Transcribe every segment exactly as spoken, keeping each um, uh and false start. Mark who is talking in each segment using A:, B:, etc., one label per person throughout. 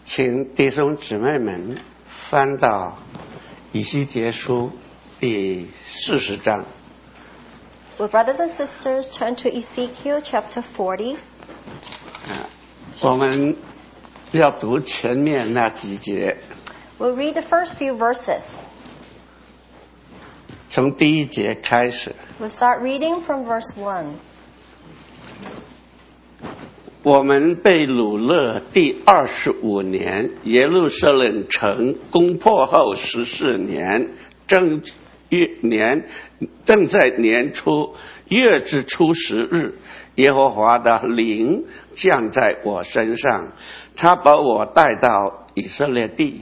A: 请弟兄姊妹们翻到以西结书第四十章。
B: Will brothers and sisters turn to Ezekiel chapter forty?
A: 啊，我们要读前面那几节。
B: We'll read the first few verses.
A: 从第一节开始。
B: We'll start reading from verse one.
A: 我们被掳勒第二十五年，耶路撒冷城攻破后十四年，正月年正在年初月之初十日，耶和华的灵降在我身上，他把我带到以色列地。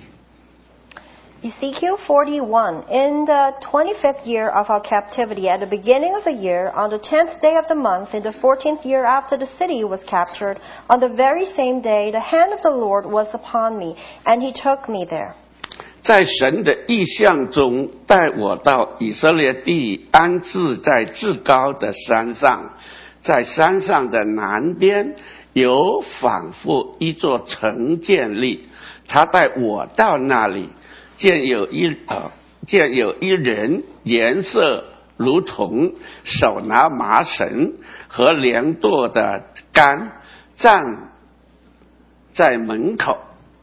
B: Ezekiel forty-one. In the twenty-fifth year of our captivity, at the beginning of the year, on the tenth day of the month, in the fourteenth year after the city was captured, on the very same day, the hand of the Lord was upon me, and he took me there.
A: 在神的意象中，带我到以色列地，安置在至高的山上。在山上的南边，有仿佛一座城建立。他带我到那里，见有一呃，见有一人，颜色如铜，手拿麻绳和量度的杆，站在门口。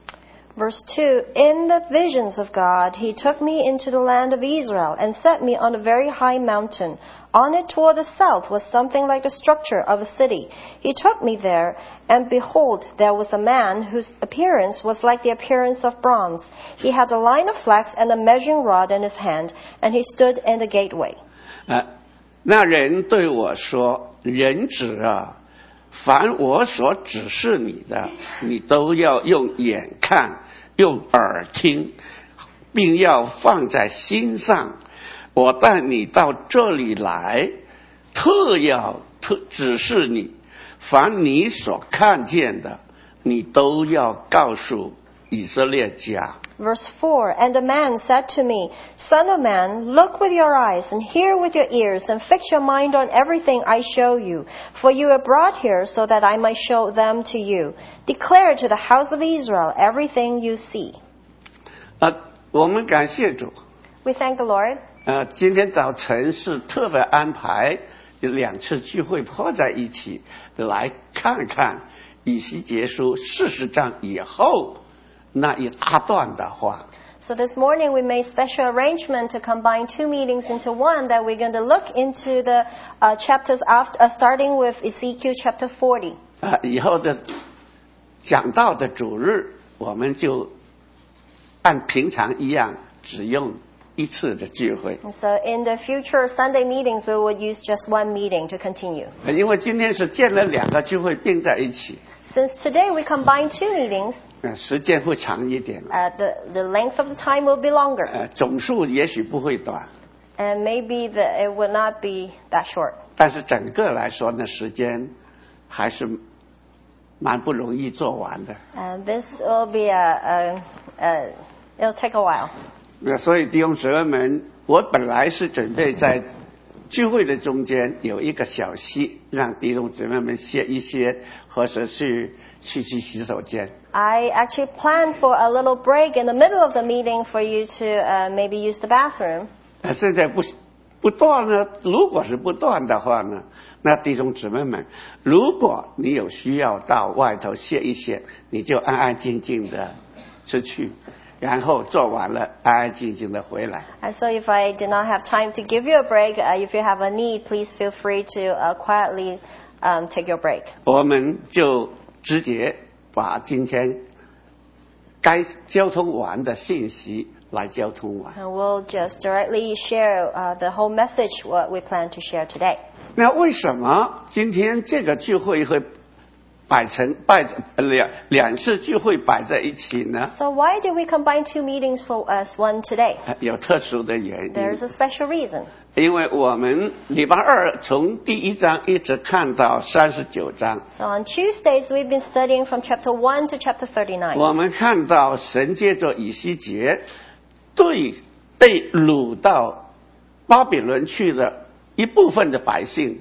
B: Verse two, In the visions of God, he took me into the land of Israel and set me on a very high mountain. On it toward the south was something like the structure of a city. He took me there, and behold, there was a man whose appearance was like the appearance of bronze. He had a line of flax and a measuring rod in his hand, and he stood in the gateway.
A: 呃，那人对我说：“人子啊，凡我所指示你的，你都要用眼看，用耳听，并要放在心上。我带你到这里来，特要特指示你，凡你所看见的，你都要告诉以色列家。”
B: Verse four, And the man said to me, Son of man, look with your eyes and hear with your ears and fix your mind on everything I show you. For you are brought here so that I might show them to you. Declare to the house of Israel everything you see.
A: 呃，我们感谢主。
B: We thank the Lord.
A: 呃，今天早晨是特别安排有两次聚会合在一起，来看看以西结书四十章以后那一大段的话。
B: So this morning we made special arrangement to combine two meetings into one, that we're going to look into the uh, chapters after, uh, starting with Ezekiel chapter forty.
A: 啊、呃，以后的讲道的主日，我们就按平常一样，只用一次的聚会。
B: So in the future Sunday meetings, we will use just one meeting to continue.
A: 因为今天是建了两个聚会并在一起。
B: Since today we combine two meetings,
A: 呃，时间会长一点。
B: uh, the, the length of the time will be longer.
A: 呃，总数也许不会短。
B: And maybe the, it will not be that short.
A: 但是整个来说呢，时间还是蛮不容易做完的。
B: And this will be a, a, a it'll take a while.
A: 那所以弟兄姊妹们，我本来是准备在聚会的中间有一个小息，让弟兄姊妹们歇一歇，或者去去去洗手间。
B: I actually planned for a little break in the middle of the meeting for you to uh, maybe use the bathroom.
A: 呃，现在不不断呢，如果是不断的话呢，那弟兄姊妹们，如果你有需要到外头歇一歇，你就安安静静的出去。然后做完了，安安静静的回来。
B: And so if I did not have time to give you a break, uh, if you have a need, please feel free to uh, quietly um, take your break.
A: 我们就直接把今天该交通完的信息来交通完。
B: And we'll just directly share uh, the whole message what we plan to share today.
A: 那为什么今天这个聚会会摆成摆两两次聚会摆在一起呢？
B: So why did we combine two meetings for us one today?
A: 有特殊的原因。
B: There's a special reason.
A: 因为我们礼拜二从第一章一直看到三十九章。
B: So on Tuesdays we've been studying from chapter one to chapter thirty-nine.
A: 我们看到神借着以西结对被掳到巴比伦去的一部分的百姓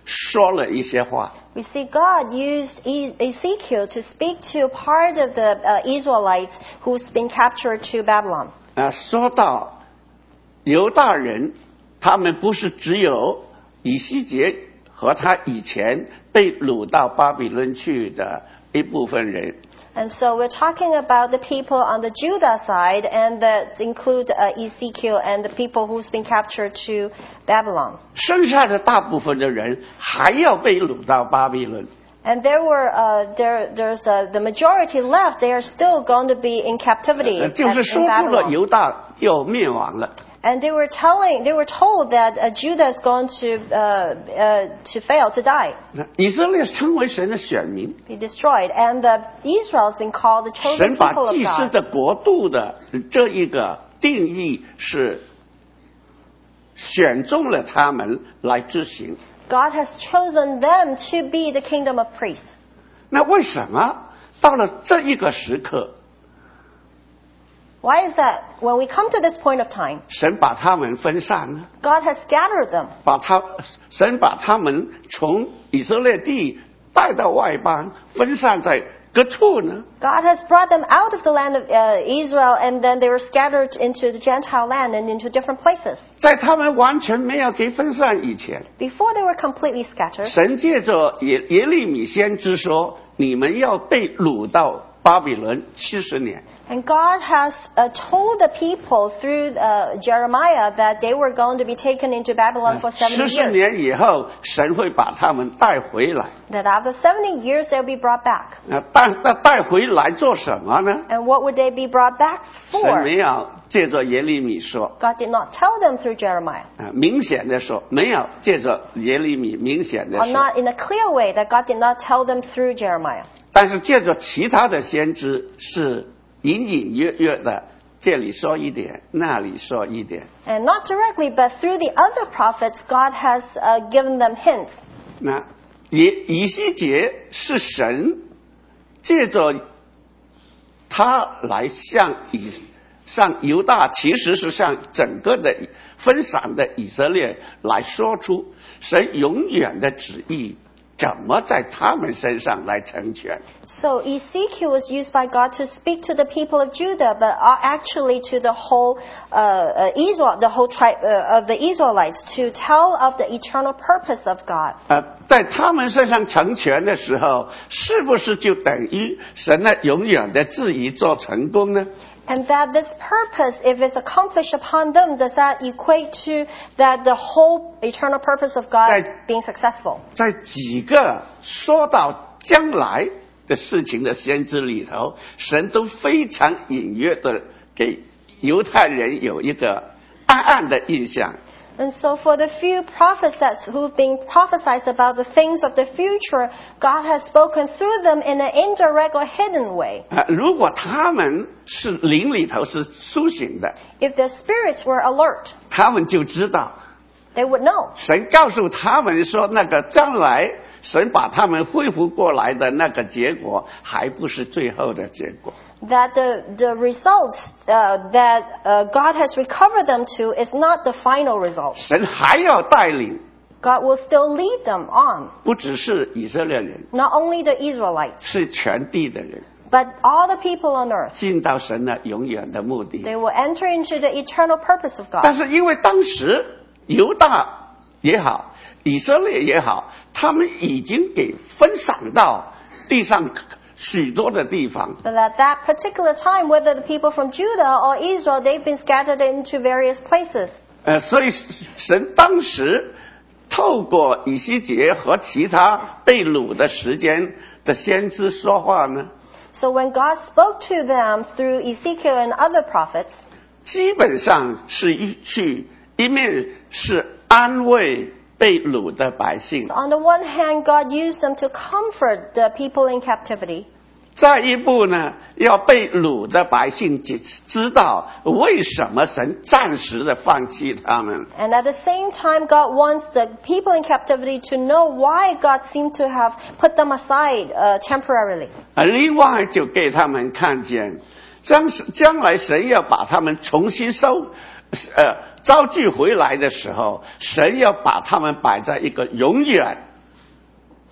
A: 说了一些话。
B: We see God used E- Ezekiel to speak to part of the uh, Israelites who's been captured to Babylon.
A: 啊，说到犹大人，他们不是只有以西结和他以前被掳到巴比伦去的一部分人。
B: And so we're talking about the people on the Judah side, and that include uh, Ezekiel and the people who's been captured to Babylon.
A: 剩下的大部分的人还要被掳到巴比伦。
B: And there were uh, there there's uh, the majority left. They are still going to be in captivity
A: 呃
B: at,
A: 就是
B: in
A: 说出了
B: Babylon.
A: 犹大要灭亡了。
B: And they were telling, they were told that uh, Judah is going to uh, uh, to fail, to die,
A: 以色列成为神的选民，
B: be destroyed, and uh, Israel has been called the
A: 神
B: chosen
A: 把
B: people of
A: 祭司
B: God.
A: 的国度的这一个定义是选中了他们来执行。
B: God has chosen them to be the kingdom of priests.
A: 那为什么到了这一个时刻，
B: Why is that? When we come to this point of time,
A: 神把他们分散呢？
B: God has scattered them.
A: 把他神把他们从以色列地带到外邦，分散在各处呢？
B: God has brought them out of the land of uh, Israel, and then they were scattered into the Gentile land and into different places.
A: 在他们完全没有给分散以前，
B: Before they were completely scattered,
A: 神借着耶耶利米先知说：“你们要被掳到巴比伦七十年。”
B: and God has uh, told the people through uh, Jeremiah that they were going to be taken into Babylon for
A: 七
B: seventy
A: 十
B: years.
A: 年以后，神会把他们带回来。
B: That after seventy years they'll be brought back.
A: 那带那带回来做什么呢？
B: And what would they be brought back
A: 神
B: for?
A: 没有借着耶利米说，
B: God did not tell them through Jeremiah,
A: 啊，明显的说，没有借着耶利米明显的
B: or
A: 说，
B: not in a clear way that God did not tell them through Jeremiah.
A: 但是借着其他的先知是隐隐约约的，这里说一点，那里说一点。
B: And not directly, but through the other prophets, God has uh, given them hints.
A: 那以以西结是神借着他来向以向犹大，其实是向整个的分散的以色列来说出神永远的旨意怎么在他们身上来成全。
B: So Ezekiel was used by God to speak to the people of Judah, but uh, actually to the whole uh, uh, Israel, the whole tribe uh, of the Israelites, to tell of the eternal purpose of God.
A: 呃，在他们身上成全的时候，是不是就等于神的永远的旨意做成功呢？
B: And that this purpose, if it's accomplished upon them, does that equate to that the whole eternal purpose of God
A: Right.
B: being successful?
A: 在几个说到将来的事情的先知里头，神都非常隐约的给犹太人有一个暗暗的印象。
B: And so for the few prophets that, who've been prophesied about the things of the future, God has spoken through them in an indirect or hidden way.
A: 啊，如果他们是灵里头是苏醒的，
B: If their spirits were alert,
A: 他们就知道
B: they would know.
A: 神告诉他们说，那个将来神把他们恢复过来的那个结果，还不是最后的结果。
B: That the, the results uh, that uh, God has recovered them to is not the final result.
A: 神还要带领，
B: God will still lead them on.
A: 不只是以色列人，
B: Not only the Israelites,
A: 是全地的人，
B: but all the people on earth.
A: 进到神的永远的目的。
B: They will enter into the eternal purpose of
A: 但
B: God.
A: 是因为当时犹大也好，以色列也好，他们已经给分散到地上许多的地方。
B: But at that particular time, whether the people from Judah or Israel, they've been scattered into various places.
A: 呃，所以神当时透过以西结和其他被掳的时间的先知说话呢，
B: So when God spoke to them through Ezekiel and other prophets,
A: 基本上是一去一面是安慰被掳的百姓，
B: so on the one hand, God used them to comfort the people in captivity.
A: 再一步呢，要被掳的百姓知知道为什么神暂时的放弃他们。
B: And at the same time, God wants the people in captivity to know why God seemed to have put them aside uh, temporarily.
A: 啊，另外就给他们看见，将将来神要把他们重新收，呃，招聚回来的时候，神要把他们摆在一个永远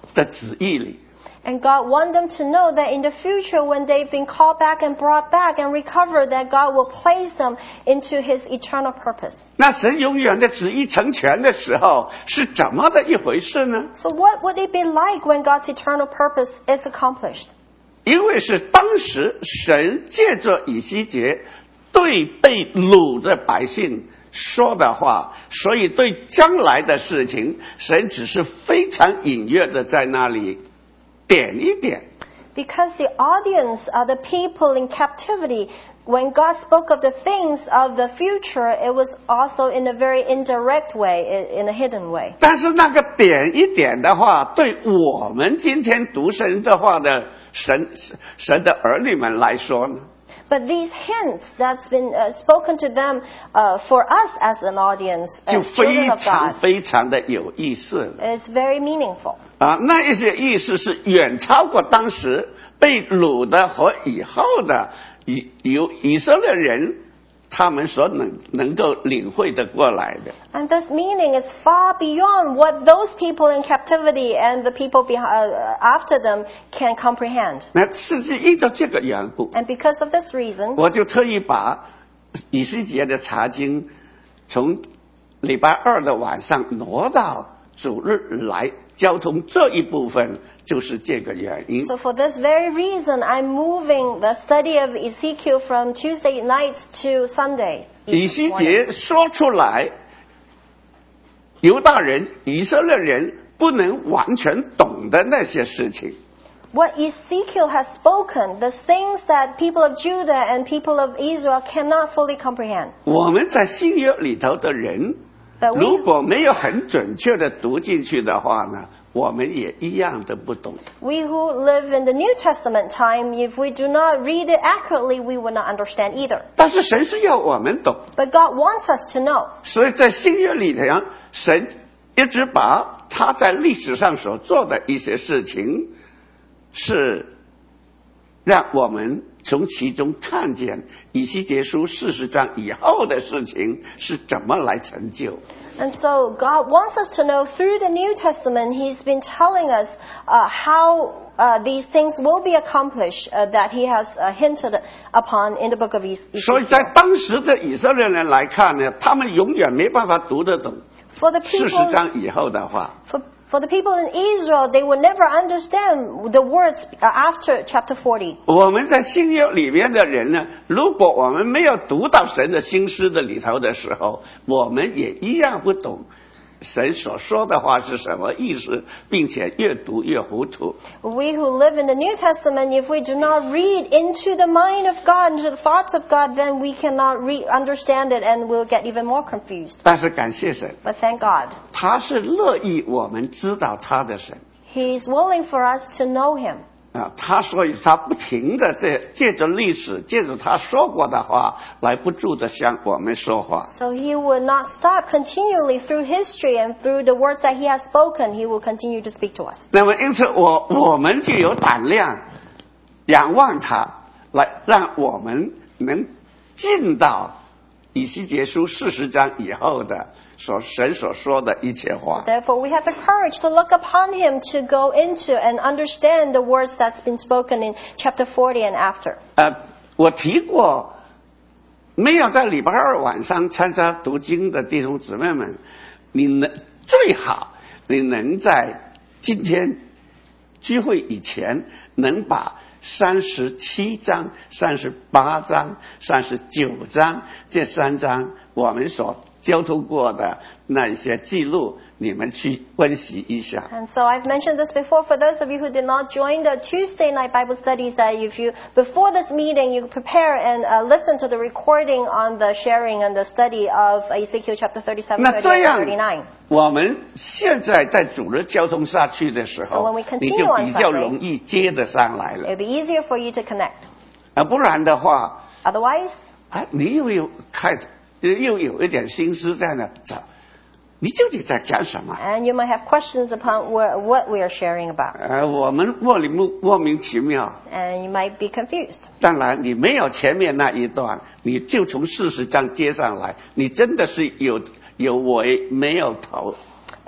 A: 的旨意里。
B: And God wants them to know that in the future, when they've been called back and brought back and recovered, that God will place them into His eternal purpose.
A: 那神永远的旨意成全的时候是怎么的一回事呢？
B: So what would it be like when God's eternal purpose is accomplished?
A: 因为是当时神借着以西结对被掳的百姓说的话，所以对将来的事情，神只是非常隐约的在那里点一点。
B: Because the audience are the people in captivity. When God spoke of the things of the future, it was also in a very indirect way, in a hidden way.
A: 但是那个点一点的话，对我们今天读神的话的神神的儿女们来说呢，
B: But these hints that's been uh, spoken to them uh, for us as an audience,
A: 就
B: as children
A: 非
B: of
A: 常
B: God,
A: 非常的有意思了。
B: is very meaningful.
A: 啊，那一些意思是远超过当时被掳的和以后的以由以色列人他们所能能够领会的过来的。
B: And this meaning is far beyond what those people in captivity and the people behind, uh, after them can comprehend.
A: 那是因着这个缘故，
B: And because of this reason,
A: 我就特意把以西结的查经从礼拜二的晚上挪到主日来交通这一部分，就是这个原因。
B: so for this very reason, I'm moving the study of Ezekiel from Tuesday nights to Sunday.
A: 以西结说出来，犹大人、以色列人不能完全懂的那些事情，
B: What Ezekiel has spoken, the things that people of Judah and people of Israel cannot fully comprehend.
A: 我们在新约里头的人，
B: But
A: 如
B: we,
A: 果没有很准确的读进去的话呢，我们也一样的不懂。
B: we who live in the New Testament time, if we do not read it accurately, we will not understand either.
A: 但是神是要我们懂，
B: But God wants us to know.
A: 所以在新约里头，神一直把他在历史上所做的一些事情，是让我们从其中看见以西结书四十章以后的事情是怎么来成就。
B: And so God wants us to know through the New Testament, He's been telling us uh, how uh, these things will be accomplished uh, that He has uh, hinted upon in the book of Ezekiel.
A: 所以在当时的以色列人来看呢，他们永远没办法读得懂
B: For the
A: 四十
B: people,
A: 章以后的话。
B: for, for the people in Israel, they will never understand the words after chapter forty.
A: 我们在新约里面的人呢，如果我们没有读到神的心思的里头的时候，我们也一样不懂神所说的话是什么意思，并且越读越糊涂。
B: We who live in the New Testament, if we do not read into the mind of God, into the thoughts of God, then we cannot re- understand it and we'll get even more confused.
A: 但是感谢神，
B: But thank God,
A: 他是乐意我们知道他的神
B: He's willing for us to know Him.
A: 啊，他所以他不停的借借着历史，借着他说过的话来不住的向我们说话。
B: So He will not stop continually through history and through the words that He has spoken, He will continue to speak to us.
A: 那么因此我我们就有胆量仰望他，来让我们能进到以西结书四十章以后的所神所说的一切话。
B: Therefore, we have the courage to look upon Him, to go into and understand the words that's been spoken in chapter forty and after.
A: 呃，我提过，没有在礼拜二晚上参加读经的弟兄姊妹们，你能最好你能在今天聚会以前能把三十七章、三十八章、三十九章这三章我们所交通过的那一些记录，你们去温习一下。
B: And so I've mentioned this before for those of you who did not join the Tuesday night Bible studies, that if you, before this meeting, you prepare and uh, listen to the recording on the sharing and the study of Ezekiel chapter thirty-seven,
A: 那这
B: thirty-eight,
A: 样
B: and thirty-nine.
A: 我们现在在主日交通下去的时
B: So
A: 候
B: when we，continue
A: 你就
B: on
A: 比较
B: Sunday
A: 容易接得上来了。
B: It'll be easier for you to connect.
A: 啊，不然的话，
B: Otherwise,
A: 啊，你又有看，又有一点心思在那找，你究竟在讲什么？
B: and you might have questions upon where, what we are sharing about.
A: 呃，我们莫里莫莫名其妙。
B: And you might be confused.
A: 当然，你没有前面那一段，你就从四十章接上来，你真的是有有尾没有头。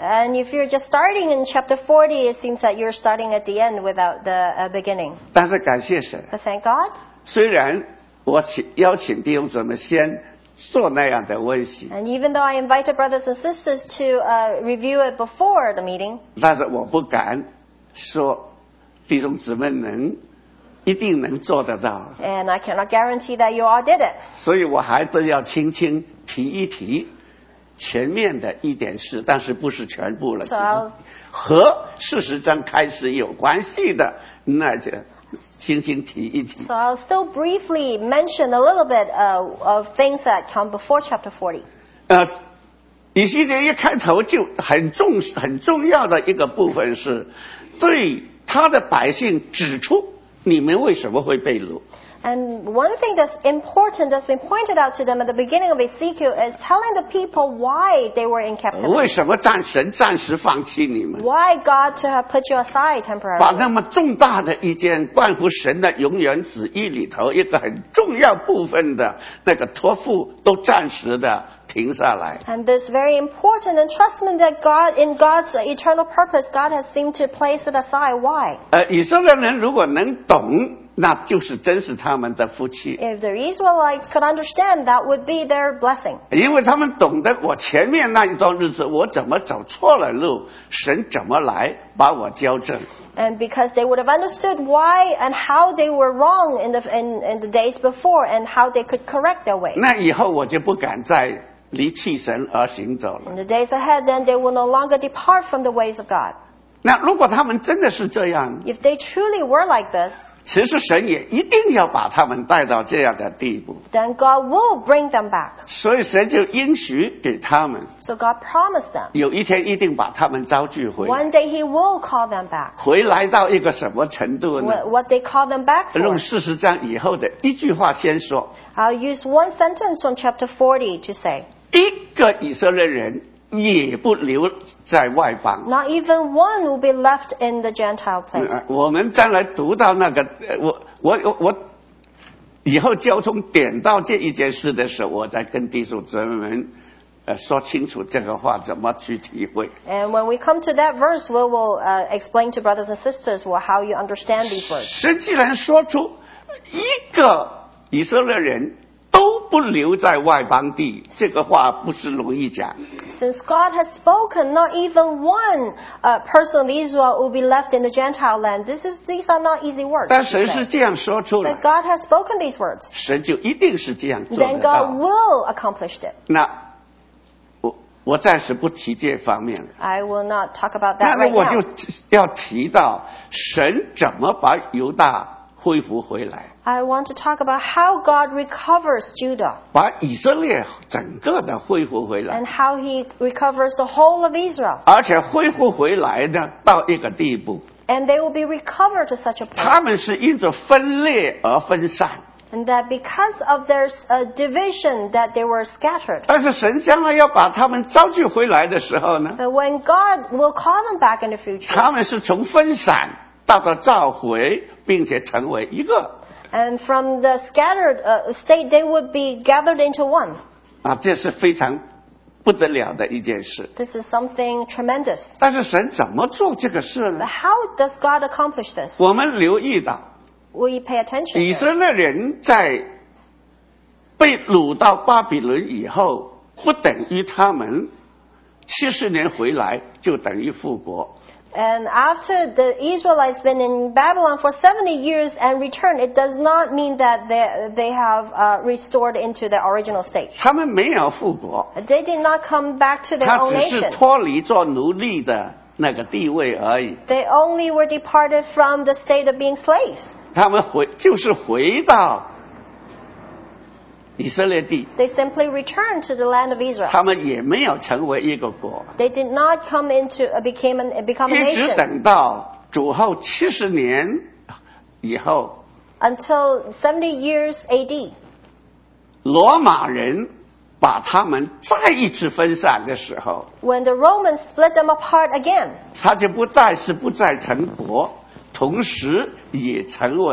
B: And if you're just starting in chapter forty, it seems that you're starting at the end without the uh, beginning.
A: 但是感谢神，
B: But thank God.
A: 虽然我请邀请弟兄姊妹先做那样的温习，
B: And even though I invited brothers and sisters to uh, review it before the meeting,
A: 但是我不敢说弟兄姊妹能一定能做得到，
B: and I cannot guarantee that you all did it.
A: 所以我还是要轻轻提一提前面的一点事，但是不是全部了，
B: So I'll-
A: 和事实上开始有关系的，那就轻轻提一提。
B: So I'll still briefly mention a little bit uh, of things that come before chapter forty.
A: 呃，以西结一开头就很重很重要的一个部分是，对他的百姓指出你们为什么会被掳。
B: And one thing that's important that's been pointed out to them at the beginning of Ezekiel is telling the people why they were in
A: 为
B: captivity.
A: 什么暂神暂时放弃你们？
B: Why God to have put you aside
A: 把
B: temporarily.
A: 那么重大的一件关乎神的永远旨意里头一个很重要部分的那个托付，都暂时的停下来。
B: And this very important entrustment that God, in God's eternal purpose, God has seemed to place it aside. Why?
A: 呃，以色列人如果能懂，那就是真是他们的福气，
B: If the Israelites could understand, that would be their blessing.
A: 因为他们懂得我前面那一段日子我怎么走错了路，神怎么来把我矫正。
B: And because they would have understood why and how they were wrong in the, in, in the days before and how they could correct their ways.
A: 那以后我就不敢再离弃神而行走了。
B: In the days ahead, then they will no longer depart from the ways of God.
A: 那如果他们真的是这样，
B: If they truly were like this,
A: 其实神也一定要把他们带到这样的地步，
B: then God will bring them back.
A: 所以神就应许给他们，
B: So God promised them.
A: 有一天一定把他们招聚回来。
B: One day He will call them back.
A: 回来到一个什么程度呢？
B: What, what they call them back
A: 用
B: for.
A: 四十章以后的一句话先说：
B: I'll use one sentence from chapter forty to say,
A: 一个以色列人也不留在外邦。
B: not even one will be left in the Gentile place.
A: 呃我们将来读到那个，呃我我我我以后交通点到这一件事的时候，我再跟弟兄姊妹们呃说清楚这个话怎么去体会。
B: And when we come to that verse, we will uh, explain to brothers and sisters well, how you understand these words.
A: 神既然说出一个以色列人都不留在外邦地，这个话不是容易讲。
B: Since God has spoken, not even one uh, person of Israel will be left in the Gentile land. This is, these are not easy words.
A: 但
B: to
A: 神是
B: say.
A: 这样说出来
B: But，God has spoken these words.
A: 神就一定是这样做
B: Then
A: 得
B: God
A: 到。
B: will accomplish it.
A: 那我我暂时不提这方面了。
B: I will not talk about
A: 那
B: that
A: 么
B: right
A: 我
B: now.
A: 就要提到神怎么把犹大恢复回来，
B: I want to talk about how God recovers Judah
A: 把以色列整个的恢复回来，
B: and how He recovers the whole of Israel.
A: 而且恢复回来呢，到一个地步，
B: And they will be recovered to such a point.
A: 他们是因着分裂而分散。
B: And that because of their uh, division that they were scattered.
A: 但是神将来要把他们招聚回来的时候呢，
B: But when God will call them back in the future,
A: 他们是从分散到了召回，并且成为一个
B: and from the scattered uh, state, they would be gathered into one.
A: 啊，这是非常不得了的一件事。
B: This is something tremendous.
A: 但是神怎么做这个事
B: But
A: 呢？
B: how does God accomplish this?
A: 我们留意到，
B: We pay attention.
A: 以
B: here.
A: 色列人在被掳到巴比伦以后，不等于他们七十年回来就等于复国。
B: And after the Israelites been in Babylon for seventy years and return, it does not mean that they, they have uh, restored into their original state.
A: 他们没有复国，
B: They did not come back to their
A: 他
B: own
A: 只是
B: nation.
A: 脱离做奴隶的那个地位而已。
B: They only were departed from the state of being slaves.
A: 他们回就是回到以色列地，
B: They simply returned to the land of Israel.
A: 他们也没有成为一个国，
B: They did not come into uh, became an, become a
A: 一直
B: nation
A: 等到主后七十年以后，
B: until seventy years A D.
A: 罗马人把他们再一次分散的时候，
B: When the Romans split them apart again,
A: 他就不再是不再成国，同时也成为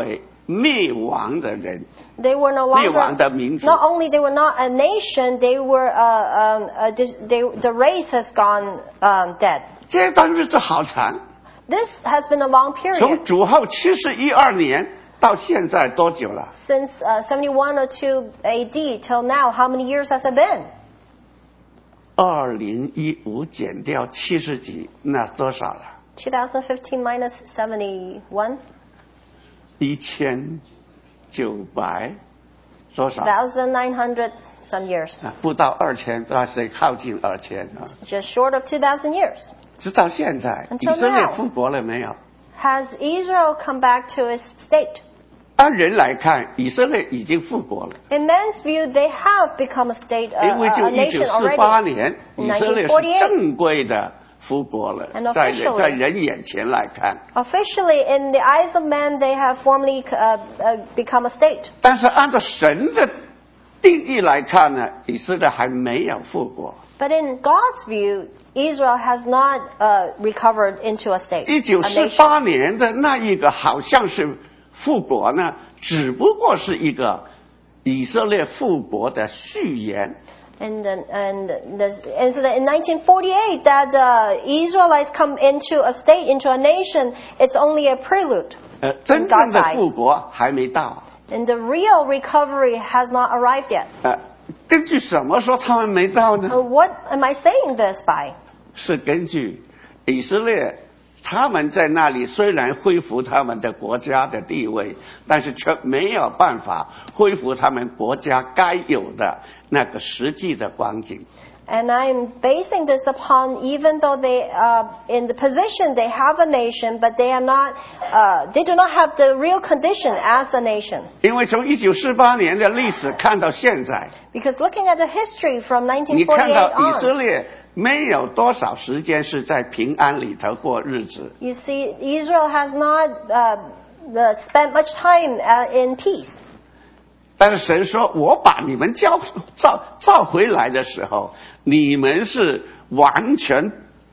A: 灭亡的人，
B: They were no
A: 灭亡
B: longer,
A: 的民族。
B: not only they were not a nation, they were, uh, um, a, dis- they, the race has gone um, dead.
A: 这段日子好长，
B: This has been a long
A: 从
B: period.
A: 主后七十一二年到现在多久了？
B: Since uh, seventy-one or two A D till now, how many years has it been?
A: 二零一五减掉七十几，那多少了？
B: twenty fifteen minus seventy-one?
A: 一千九百多少？
B: one thousand nine hundred some years.
A: 啊，不到二千，那是靠近二千啊。
B: Just short of two thousand years.
A: 直到现在，
B: Until
A: 以色列
B: now.
A: 复国了没有？
B: Has Israel come back to its state?
A: 按人来看，以色列已经复国了，
B: In man's view, they have become a state, uh,
A: 因为
B: a
A: 就
B: a
A: 一九
B: nation
A: 四八
B: already.
A: 年，
B: In
A: 以色列是
B: nineteen forty-eight.
A: 正规的复国了
B: And，
A: 在人
B: officially.
A: 在人眼前来看。
B: Officially, in the eyes of man, they have formally uh, uh, become a state.
A: 但是按照神的定义来看呢，以色列还没有复国。
B: But in God's view, Israel has not uh, recovered into a state,
A: 一
B: a
A: 九四
B: nation.
A: 八年的那一个好像是复国呢，只不过是一个以色列复国的序言。
B: And then- and there's- and so that in nineteen forty-eight, that the Israelites come into a state, into a nation, it's only a prelude.
A: 呃，真正的复国还没到。
B: And the real recovery has not arrived yet.
A: 呃，根据什么说他们没到呢？
B: Uh, What am I saying this by?
A: 是根据以色列他们在那里虽然恢复他们的国家的地位，但是却没有办法恢复他们国家该有的那个实际的光景。
B: And I'm basing this upon, even though they, uh, in the position they have a nation, but they are not, uh, they do not have the real condition as a nation.
A: 因为从一九四八年的历史看到现在，
B: Because looking at the history from
A: 你看
B: nineteen forty-eight
A: 到以色
B: on,
A: 列没有多少时间是在平安里头过日子。
B: you see, Israel has not uh, the, spent much time uh, in peace.
A: 但是神说：“我把你们叫召召回来的时候，你们是完全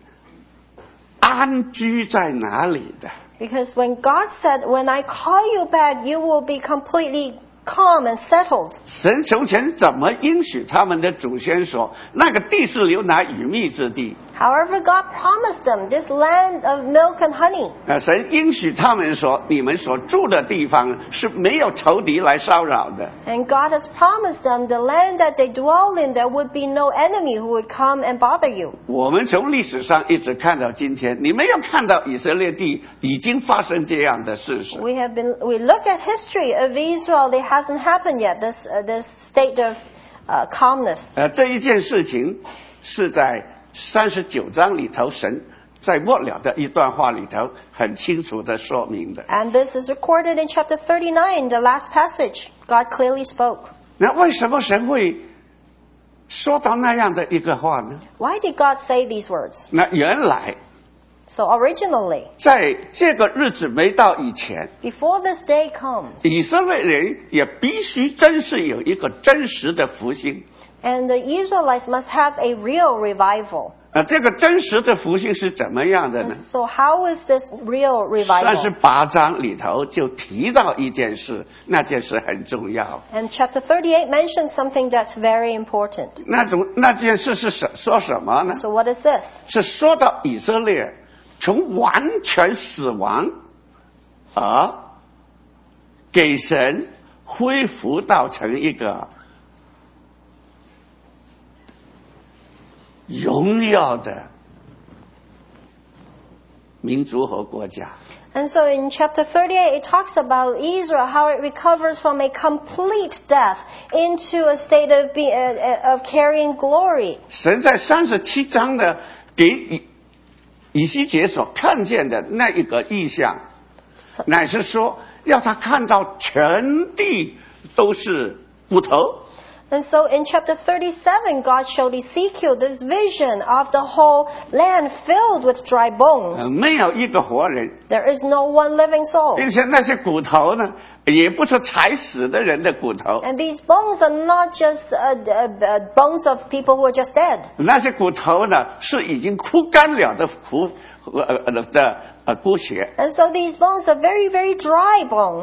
A: 安居在哪里的？
B: Because when God said, when I call you back, you will be completely calm and settled.
A: 神从前怎么应许他们的祖先说，那个地是流奶与蜜之地？
B: However, God promised them this land of milk and honey.
A: 呃，神应许他们说，你们所住的地方是没有仇敌来骚扰的。
B: And God has promised them the land that they dwell in, there would be no enemy who would come and bother you.
A: 我们从历史上一直看到今天，你没有看到以色列地已经发生这样的事实。
B: We have been, we look at history of Israel, it hasn't happened yet, this, uh, this state of uh, calmness.
A: 呃，这一件事情是在三十九章里头，神在末了的一段话里头很清楚的说明的。
B: And this is recorded in chapter thirty-nine, the last passage. God clearly spoke.
A: 那为什么神会说到那样的一个话呢？
B: Why did God say these words?
A: 那原来
B: So originally,
A: 在这个日子没到以前，
B: before this day comes,
A: 以色列人也必须真是有一个真实的复兴。
B: and the Israelites must have a real revival.
A: 啊，这个真实的复兴是怎么样的
B: And
A: 呢？
B: so how is this real
A: 三十
B: revival?
A: 八章里头就提到一件事，那件事很重要。
B: And chapter thirty-eight mentions something that's very important.
A: 那种那件事是什说什么呢？
B: So what is this?
A: 是说到以色列从完全死亡而给神恢复到成一个荣耀的民族和国家。
B: And so in chapter thirty-eight, it talks about Israel, how it recovers from a complete death into a state of, be, uh, of carrying glory.
A: 神在三十七章的给以以西结所看见的那一个意象，乃是说要他看到全地都是骨头。
B: And so in chapter thirty-seven, God showed Ezekiel this vision of the whole land filled with dry
A: 呃
B: bones.
A: 没有一个活人，
B: There is no one living soul.
A: 并且那些骨头呢，也不是才死的人的骨头，
B: And these bones are not just uh, uh, uh, bones of people who are just dead.
A: 那些骨头呢是已经枯干了的枯呃呃的呃骨血。
B: And so these bones are very, very dry bones.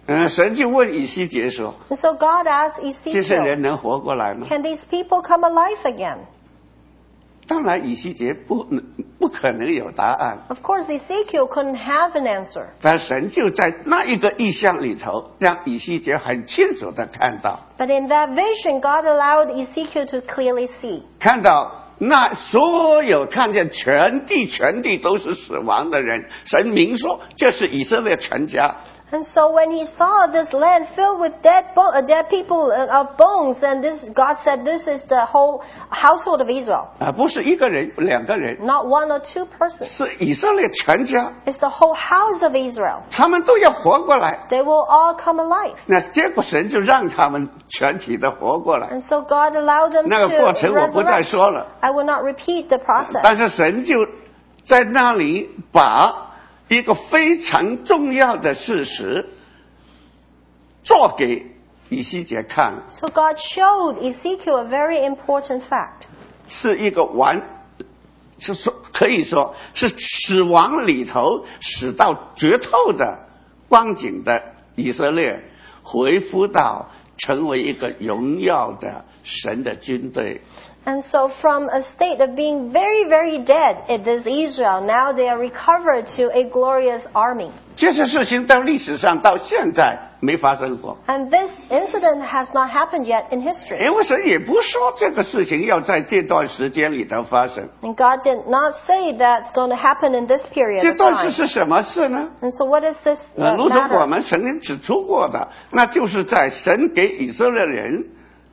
A: 嗯，神就问以西结说
B: And so God asked：“
A: 这些
B: Ezekiel,
A: 人能活过来吗？”
B: can these people come alive again?
A: 当然，以西结不能不可能有答案。
B: Of course, Ezekiel couldn't have an answer.
A: 但神就在那一个意象里头，让以西结很清楚的看到，
B: But in that vision, God allowed Ezekiel to clearly see.
A: 看到那所有看见全地全地都是死亡的人，神明说这是以色列全家。
B: And so when he saw this land filled with dead, bo- uh, dead people uh, of bones, and this, God said, this is the whole household of Israel.
A: 啊，不是一个人、两个人，
B: Not one or two persons.
A: 是以色列全家，
B: It's the whole house of Israel.
A: 他们都要活过来。
B: They will all come alive.
A: 那结果神就让他们全体的活过来。
B: And so God allowed them
A: 那个
B: to
A: 过程我不再
B: resurrect.
A: 说了，
B: I will not repeat the process.
A: 但是神就在那里把一个非常重要的事实做给以西结看，
B: So God showed Ezekiel a very important fact.
A: 是一个完，是说可以说是死亡里头死到绝透的光景的以色列，恢复到成为一个荣耀的神的军队。
B: And so from a state of being very, very dead, it is Israel. Now they are recovered to a glorious army.
A: 这些事情到历史上到现在没发生过，
B: And this incident has not happened yet in history.
A: 因为神也不说这个事情要在这段时间里头发生。
B: And God did not say that's going to happen in this period
A: 这
B: of
A: 段事
B: time.
A: 是什么事呢？
B: And so what is this
A: 呃，
B: uh,
A: 如同我
B: matter?
A: 们曾经指出过的，那就是在神给以色列人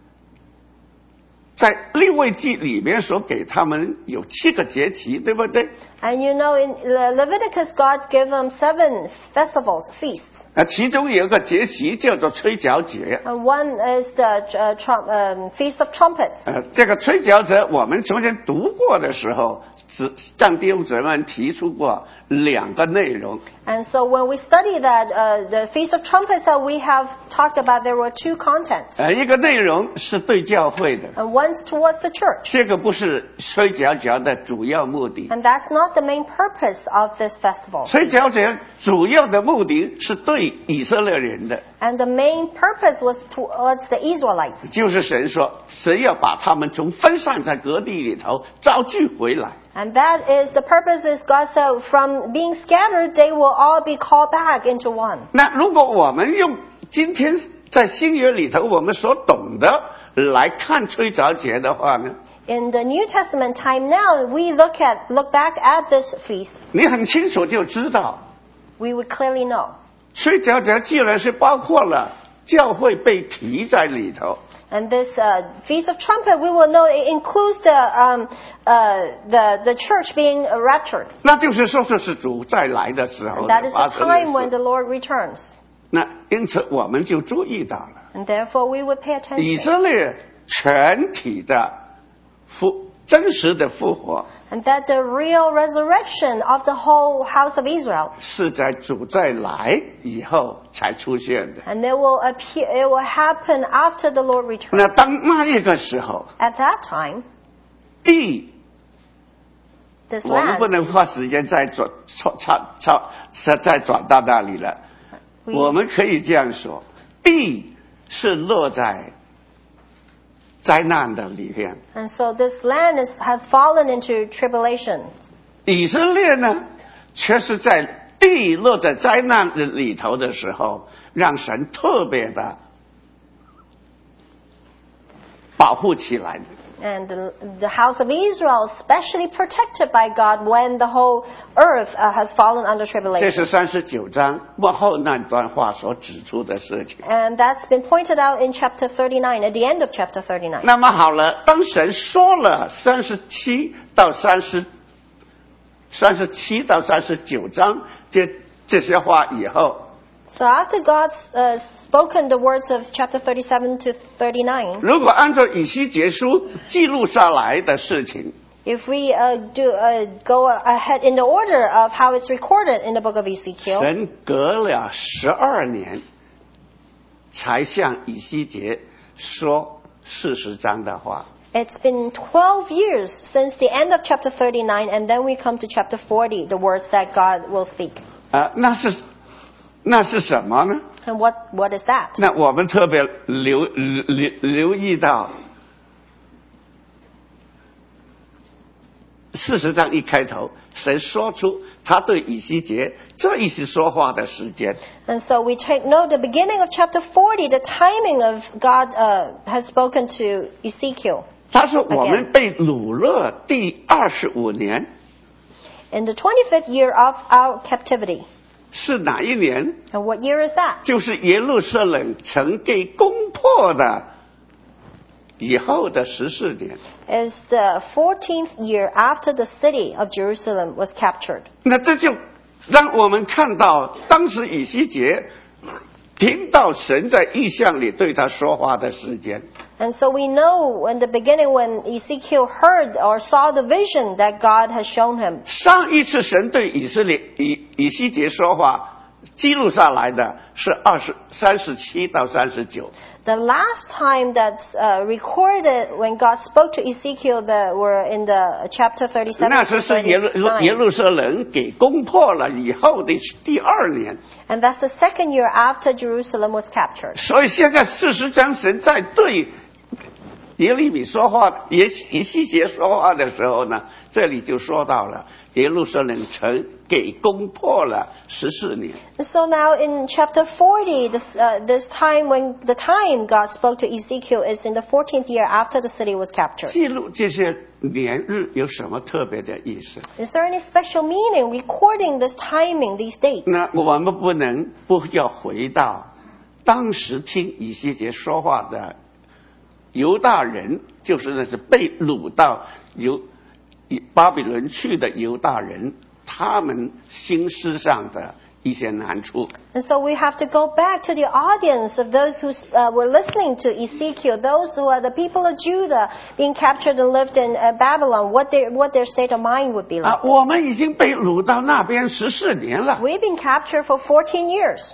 A: 在利未记里面所给他们有七个节期，对不对？
B: And you know, in Le- Leviticus, God gave them seven festivals, feasts.
A: 啊，其中有一个节期叫做吹角节。
B: And one is the uh, trum- um, Feast of Trumpets.
A: 呃，这个吹角节我们从前读过的时候，只向弟兄姊妹们提出过两个内容。
B: And so when we study that, uh, the Feast of Trumpets that we have talked about, there were two contents.
A: 呃，一个内容是对教会的，
B: And one's towards the church.
A: 这个不是吹角节的主要目的。
B: And that's not the main purpose of this festival.
A: 吹角节主要的目的是对以色列人的，
B: And the main purpose was towards the Israelites.
A: 就是神说，神要把他们从分散在各地里头招聚回来。
B: And that is, the purpose is God said, from being scattered, they will all be called back into one.
A: 那如果我们用今天在新约里头我们所懂的来看吹角节的话呢，
B: In the New Testament time now, we look at, look back at this feast,
A: 你很清楚就知道，
B: we would clearly know.
A: 吹角节既然是包括了教会被提在里头，
B: And this uh, Feast of Trumpet, we will know it includes the, um, uh, the, the church being raptured.
A: 那就是说这是主再来的时候
B: And that is
A: 发
B: the
A: 生
B: time when
A: 的
B: the
A: 事。
B: Lord returns.
A: 那因此我们就注意到了。
B: And therefore we would pay
A: 以
B: attention.
A: 色列全体的复真实的复活，
B: And that the real resurrection of the whole house of Israel,
A: 是在主再来以后才出现的。
B: and it will appear, it will happen after the Lord
A: 那
B: returns.
A: 当那一个时候，
B: At that time,
A: 地
B: this
A: 我们不
B: land,
A: 能花时间再转超超超再再转到那里了。
B: we,
A: 我们可以这样说，地是落在灾难的里面，
B: and so this land is, has fallen into tribulation.
A: 以色列呢，却是在地落在灾难的里头的时候，让神特别的保护起来。
B: And the, the house of Israel is specially protected by God when the whole earth uh, has fallen under
A: 这
B: tribulation.
A: 是三十九章幕后那段话所指出的事情。
B: And that's been pointed out in chapter thirty-nine, at the end of chapter thirty-nine.
A: 那么好了，当神说了三十七到三十、三十七到三十九章这这些话以后，
B: So after God's uh, spoken the words of chapter thirty-seven to thirty-nine,
A: 如果按照以西结书记录下来的事情，
B: if we uh, do uh, go ahead in the order of how it's recorded in the book of Ezekiel,
A: 神隔了十二年，才向以西结说四十章的话。
B: it's been twelve years since the end of chapter thirty-nine, and then we come to chapter forty, the words that God will speak.
A: 啊、那是那是什么呢？
B: And what, what is that?
A: 那我们特别留留留意到四十章一开头，神说出他对以西结这一次说话的时间。
B: And so we take note, the beginning of chapter forty, the timing of God uh, has spoken to Ezekiel.
A: 他说我们被掳掠第二十五年。
B: In the twenty-fifth year of our captivity.
A: 是哪一年？
B: And what year is that?
A: 就是耶路撒冷城被攻破的以后的十四年。
B: Is the fourteenth year after the city of Jerusalem was captured.
A: 那这就让我们看到，当时以西结听到神在异象里对他说话的时间。
B: And so we know in the beginning when Ezekiel heard or saw the vision that God has shown him.
A: 上一次神对以色列以以西结说话记录下来的是二十三十七到三十九。
B: The last time that's uh, recorded when God spoke to Ezekiel that were in the chapter thirty-seven.
A: 那时是耶路耶路撒冷给攻破了以后的第二年。
B: And that's the second year after Jerusalem was captured.
A: 所以现在四十章神在对耶利米说话，耶以西结说话的时候呢，这里就说到了耶路撒冷城给攻破了十四年。
B: So now in chapter forty, this, uh, this time when the time God spoke to Ezekiel is in the fourteenth year after the city was captured.
A: 记录这些年日有什么特别的意思？
B: Is there any special meaning recording this timing, these dates?
A: 那我们不能不要回到当时听以西结说话的犹大人，就是那是被掳到犹巴比伦去的犹大人，他们心思上的一些难处。
B: And so we have to go back to the audience of those who uh, were listening to Ezekiel, those who are the people of Judah being captured and lived in uh, Babylon, what their, what their state of mind would be
A: 啊，
B: like.
A: 我们已经被掳到那边十四年了。
B: We've been captured for fourteen years.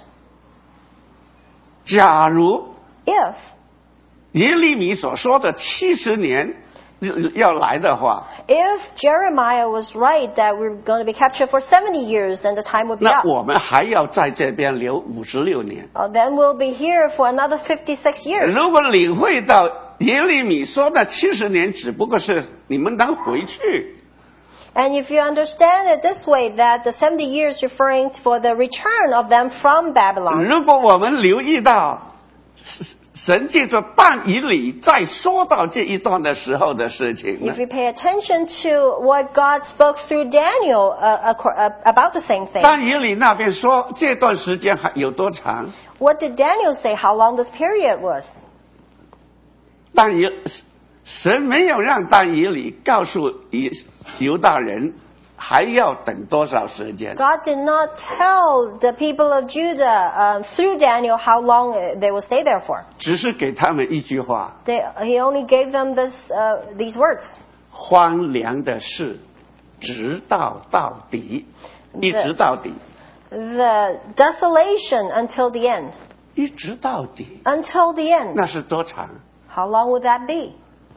A: 假如
B: If
A: 耶利米所说的七十年要来的话，
B: If Jeremiah was right that we're going to be captured for seventy years and the time will be
A: 那
B: up,
A: 我们还要在这边留五十六年。
B: uh, then we'll be here for another fifty-six years.
A: 如果领会到耶利米说的七十年只不过是你们能回去，
B: And if you understand it this way, that the seventy years referring for the return of them from Babylon,
A: 如果我们留意到神借着但以理在说到这一段的时候的事情呢
B: if we pay attention to what God spoke through Daniel uh, uh, about the same thing,
A: 但以理那边说这段时间还有多长？
B: what did Daniel say how long this period was?
A: 但以神没有让但以理告诉以犹大人还要等多少时间。
B: God did not tell the people of Judah um, through Daniel how long they will stay there for.
A: 只是给他们一句话：
B: They, he only gave them this, uh, these words.
A: 荒凉的事，直到到底，一直到底，
B: The desolation until the end.
A: 一直到底，
B: Until the end.
A: 那是多长？
B: How long would that be?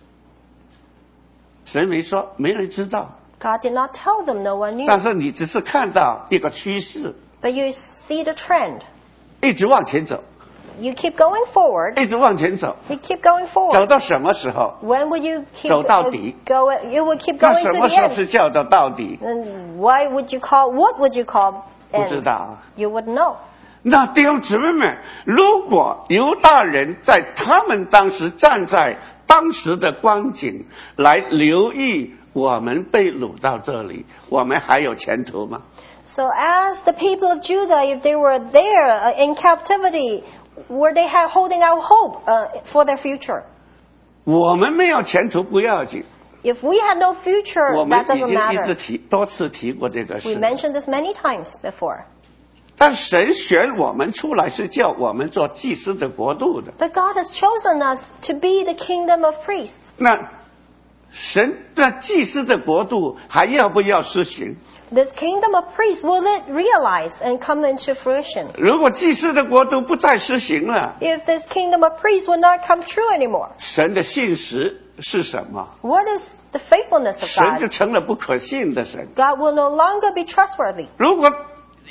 A: 神没说，没人知道。
B: God did not tell them, no one knew.
A: 但是你只是看到一个趋势，
B: But you see the trend.
A: 一直往前走，
B: You keep going forward.
A: 一直往前走，
B: You keep going
A: 走
B: forward.
A: 到什么时候？
B: When would you keep
A: 走到底。
B: going? You would keep
A: 那
B: going
A: 什
B: to
A: 么
B: the
A: 时候
B: end.
A: 是叫做到底？
B: And why would you call? What would you call
A: 不知
B: end?
A: 道。
B: You wouldn't know.
A: 那弟兄姊妹们，如果犹大人在他们当时站在当时的光景来留意我们被掳到这里，我们还有前途吗？
B: So as the people of Judah, if they were there uh, in captivity, were they ha- holding out hope uh, for their future?
A: 我们没有前途不要紧，
B: If we had no future,
A: 我们
B: that
A: 已
B: doesn't
A: 经一直
B: matter.
A: 提多次提过这个
B: We
A: 事。
B: mentioned this many times before.
A: 但神选我们出来是叫我们做祭司的国度的。
B: But God has chosen us to be the kingdom of priests.
A: 那神的祭司的国度还要不要施行？
B: This kingdom of priests, will it realize and come into fruition?
A: 如果祭司的国度不再施行了，
B: If this kingdom of priests will not come true anymore,
A: 神的信实是什么？
B: what is the faithfulness of
A: 神就
B: God?
A: 成了不可信的神。
B: God will no longer be trustworthy.
A: 如果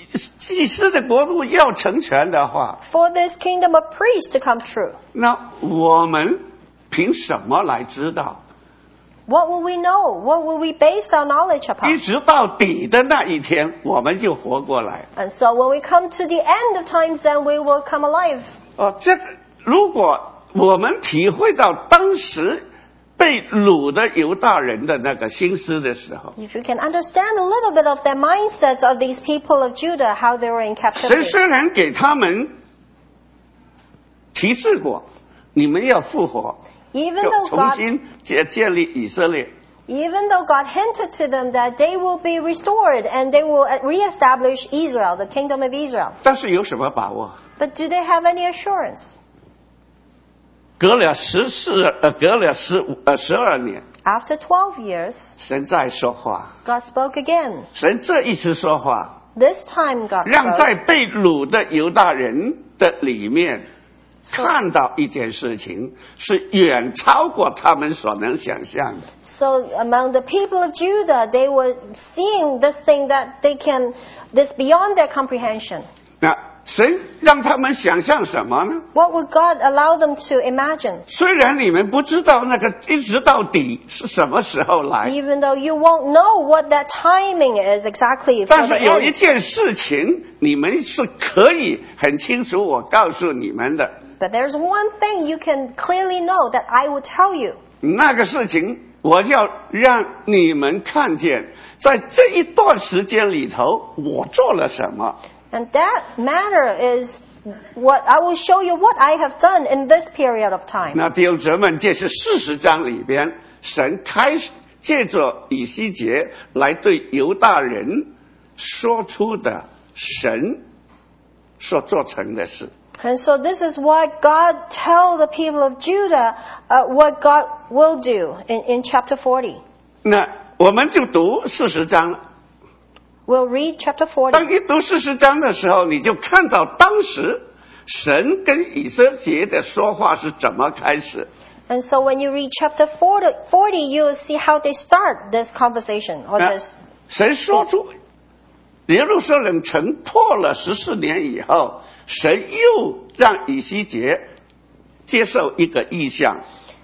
A: 祭司的国度要成全的话，
B: For this kingdom of priests to come true,
A: 那我们凭什么来知道？
B: what will we know? What will we base our knowledge
A: 一
B: upon?
A: 直到底的那一天，我们就活过来。
B: And so when we come to the end of times, then we will come alive.
A: 哦，这个如果我们体会到当时被掳的犹大人的那个心思的时候，
B: If you can understand a little bit of the mindsets of these people of Judah, how they were in
A: 神
B: captivity.
A: 虽然给他们提示过，你们要复活，
B: Even
A: 就
B: though
A: 重
B: God,
A: 新建建立以色列。
B: even though God hinted to them that they will be restored and they will reestablish Israel, the kingdom of Israel.
A: 但是有什么把握？
B: But do they have any assurance?
A: 隔了十四呃，隔了十五呃十二年，
B: After twelve years,
A: 神再说话。
B: God spoke again.
A: 神这一次说话，
B: This time God
A: 让
B: spoke.
A: 在被掳的犹大人的里面
B: So-
A: 看到一件事情，是远超过他们所能想象的。
B: So among the people of Judah, they were seeing this thing that they can, this beyond their comprehension.
A: 那神让他们想象什么呢？
B: What would God allow them to imagine?
A: 虽然你们不知道那个一直到底是什么时候来，
B: Even though you won't know what that timing is exactly for
A: 但
B: the
A: 是有一
B: end.
A: 件事情你们是可以很清楚，我告诉你们的。
B: But there's one thing you can clearly know that I will tell you.
A: 那个事情，我要让你们看见，在这一段时间里头，我做了什么。
B: And that matter is what I will show you what I have done in this period of time.
A: 那弟兄姊妹们，这是四十章里边，神开始借着以西结来对犹大人说出的神所做成的事。
B: And so this is what God tell the people of Judah uh, what God will do in, in chapter forty.
A: 那我们就读四十章了。
B: We'll read chapter
A: 当
B: forty.
A: 一读四十章的时候，你就看到当时神跟以色列的说话是怎么开始。
B: And so when you read chapter forty, forty, you will see how they start this conversation or
A: 那
B: this.
A: 神说出耶路撒冷城破了十四年以后，神又让以西结接受一个意象。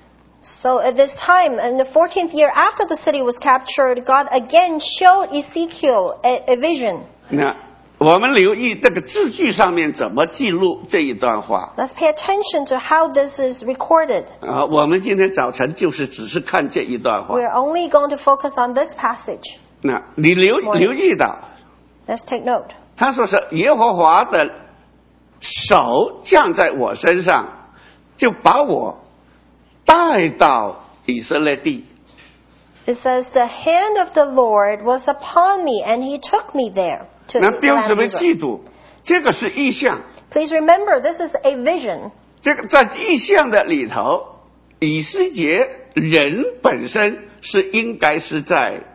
B: So at this time, in the fourteenth year after the city was captured, God again showed Ezekiel a, a vision.
A: 那我们留意这个字句上面怎么记录这一段话
B: Let's pay attention to how this is recorded.
A: 啊！我们今天早晨就是只是看这一段话。
B: We're only going to focus on this passage.
A: 那你留
B: This morning.
A: 留意到，
B: Let's take note.
A: 他说是耶和华的手降在我身上，就把我带到以色列地。
B: It says, the hand of the Lord was upon me, and he took me there to
A: 那
B: the
A: 弟兄
B: land
A: 姊
B: of
A: 妹
B: Israel.
A: 记住，这个是意象。
B: Please remember, this is a vision.
A: 这个在意象的里头，以西结人本身是应该是在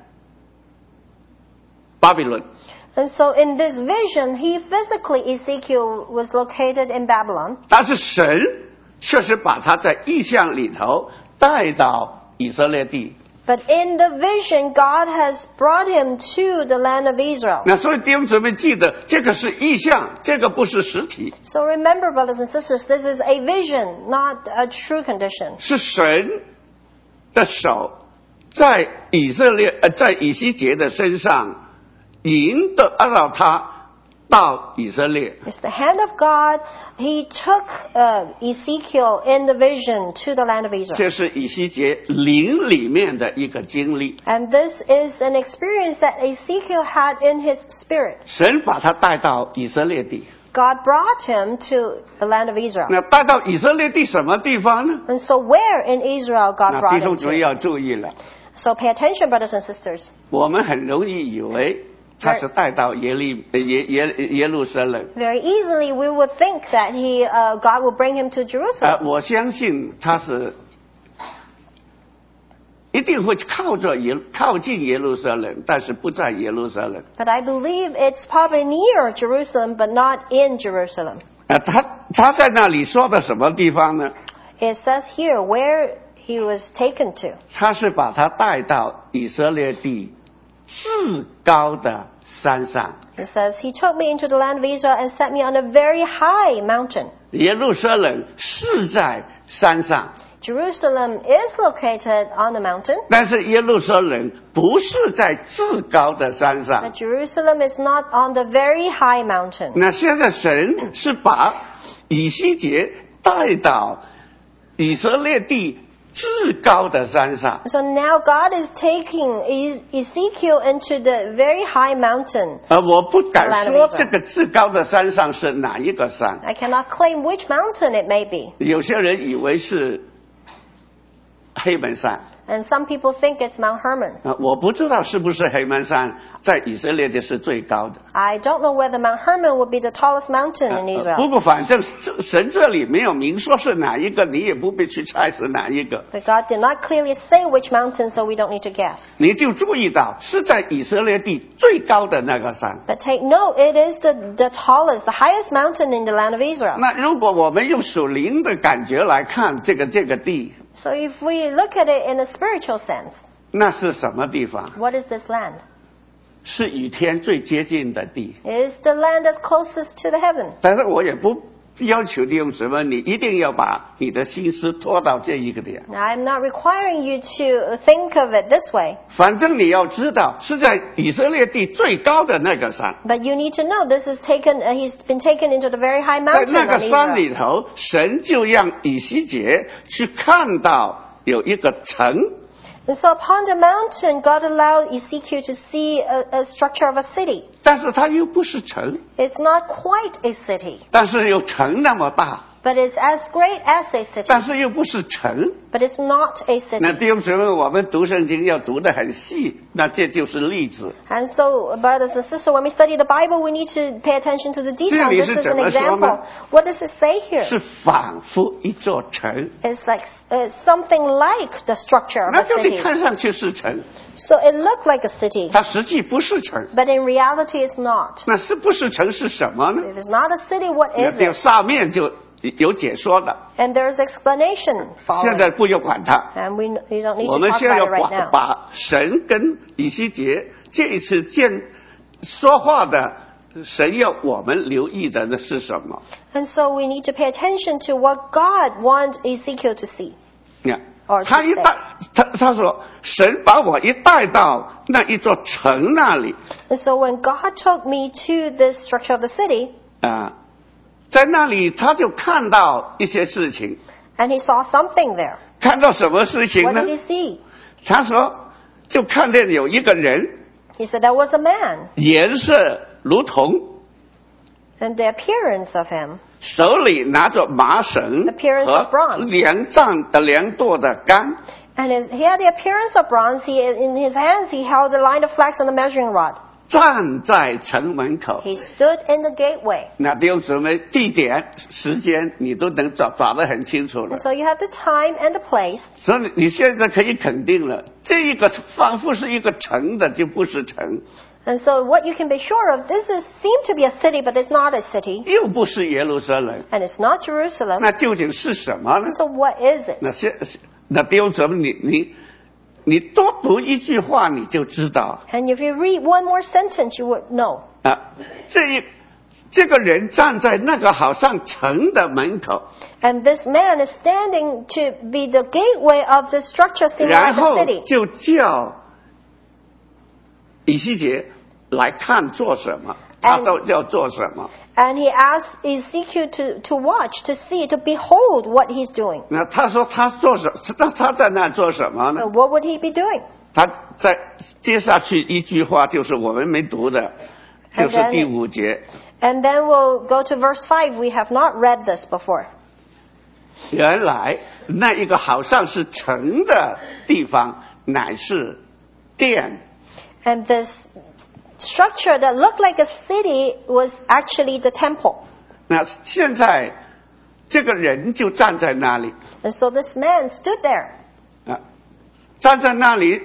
A: 巴比伦，
B: And so in this vision, he physically, Ezekiel, was located in Babylon.
A: 但是神却是把他在意象里头带到以色列地。
B: But in the vision, God has brought him to the land of Israel.
A: 那所以弟兄姊妹记得，这个是意象，这个不是实体，
B: So remember, brothers and sisters, this is a vision, not a true condition.
A: 是神的手在以色列呃在以西结的身上引导到他到以色列。
B: It's the hand of God. He took uh, Ezekiel in the vision to the land of Israel.
A: 这是以西结灵里面的一个经历，
B: And this is an experience that Ezekiel had in his spirit.
A: 神把他带到以色列地。
B: God brought him to the land of Israel.
A: 那带到以色列地什么地方呢？
B: And so where in Israel God
A: 那
B: brought
A: 弟兄
B: him
A: 姊妹
B: to?
A: 要注意了，
B: So pay attention, brothers and sisters.
A: 我们很容易以为他是带到耶利呃耶耶耶路撒冷。
B: Very easily we would think that he, uh, God will bring him to
A: 呃，
B: Jerusalem.
A: 我相信他是一定会靠着耶靠近耶路撒冷，但是不在耶路撒冷。
B: But I believe it's probably near Jerusalem, but not in Jerusalem.
A: 呃，他他在那里说的什么地方呢？
B: It says here where he was taken to.
A: 他是把他带到以色列地至高的山上。
B: It says, He took me into the land of Israel and set me on a very high mountain.
A: 耶路撒冷是在山上，
B: Jerusalem is located on the mountain,
A: 但是耶路撒冷不是在至高的山上。
B: but Jerusalem is not on the very high mountain.
A: 那现在神是把以西结带到以色列地至高的山上。
B: So now God is taking Ez- Ezekiel into the very high mountain.
A: 而我不敢
B: The land
A: 说
B: of Israel.
A: 这个至高的山上是哪一个山，
B: I cannot claim which mountain it may be.
A: 有些人以为是黑门山。
B: And some people think it's Mount Hermon.
A: 啊，我不知道是不是黑门山在以色列的是最高的。
B: I don't know whether Mount Hermon would be the tallest mountain in
A: 呃
B: Israel.
A: 不过反正这神这里没有明说是哪一个，你也不必去猜是哪一个，
B: But God did not clearly say which mountain, so we don't need to guess.
A: 你就注意到是在以色列地最高的那个山。
B: But take note, it is the, the tallest, the highest mountain in the land of Israel.
A: 那如果我们用属灵的感觉来看这个这个地，
B: So if we look at it in a spiritual sense,
A: 那是什么地方？
B: what is this land?
A: 是与天最接近的地。
B: It is the land that's closest to the heaven.
A: 但是我也不要求弟兄姊妹，你一定要把你的心思拖到这一个点。
B: Now, I'm not requiring you to think of it this way,
A: 反正你要知道，是在以色列地最高的那个山，
B: but you need to know this is taken, uh, he's been taken into the very high
A: 在
B: mountain
A: 那
B: on
A: 个山
B: Israel.
A: 里头，神就让以西结去看到有一个城。
B: And so upon the mountain, God allowed Ezekiel to see a, a structure of a city.
A: 但是它又不是城，
B: It's not quite a city,
A: 但是有城那么大，
B: but it's as great as a city,
A: 但是又不是城。
B: but it's not a
A: 那
B: city.
A: 弟兄姊妹，我们读圣经要读得很细，那这就是例子。
B: And so, brothers and sisters, when we study the Bible, we need to pay attention to the detail.
A: 这里
B: This
A: 是
B: is
A: 怎
B: an
A: 么说呢？
B: example. What does it say here?
A: 是仿佛一座城，
B: It's like uh, something like the structure of
A: 那
B: a
A: 这里
B: city.
A: 看上去是城，
B: So it looked like a city,
A: 它实际不是城。
B: but in reality, it's not.
A: 那是不是城是什么呢？
B: If it's not a city, what
A: 那
B: is
A: 就
B: it?
A: 上面就有解说的，
B: And there's explanation
A: 现
B: following.
A: 在不要管它。
B: And we, we don't need
A: 我
B: to
A: 们
B: talk
A: 现在
B: about
A: 要
B: it right
A: 把
B: now.
A: 把神跟以西结这一次见说话的神要我们留意的那是什么？
B: And so we need to pay attention to what God wants Ezekiel to see.
A: 你看
B: Or，to
A: 他一
B: say.
A: 带他他说神把我一带到那一座城那里
B: And so when God took me to this structure of the city,
A: 啊，在那里他就看到一些事情，
B: and he saw something there.
A: 看到什么事情
B: What
A: 呢
B: did he？see?
A: 他说就看见有一个人
B: He said there was a man,
A: 颜色如铜。
B: and the appearance of him,
A: 手里拿着麻绳
B: Appearance
A: 和
B: of bronze
A: 量杖的量度的杆，
B: and his, he had the appearance of bronze. He, in his hands, he held a line of flax and a measuring rod.
A: 站在城门口。
B: He stood in the gateway.
A: 那弟兄姊妹，地点、时间你都能找找得很清楚了
B: And。so you have the time and the place.
A: 所以你现在可以肯定了，这一个仿佛是一个城的，就不是城，
B: And so what you can be sure of, this is seem to be a city, but it's not a city.
A: 又不是耶路撒冷，
B: And it's not Jerusalem.
A: 那究竟是什么呢？
B: So what is it?
A: 那现那弟兄姊妹，你你你多读一句话，你就知道
B: And if you read one more sentence, you would know.
A: 啊，这一这个人站在那个好像城的门口，
B: And this man is standing to be the gateway of the structure seen
A: 然
B: like
A: 后
B: a city.
A: 就叫以西结来看做什么，他都要做什么。
B: And he asked Ezekiel to, to watch, to see, to behold what he's doing.
A: 那他说他做什？那他在那做什么呢
B: Uh,？What would he be doing?
A: 他在接下去一句话就是我们没读的，就是第五节。
B: And then we'll go to verse five. We have not read this before.
A: 原来那一个好像是城的地方，乃是殿。
B: And this structure that looked like a city was actually the temple.
A: 那现在这个人就站在那里
B: And so this man stood there.
A: 啊，站在那里，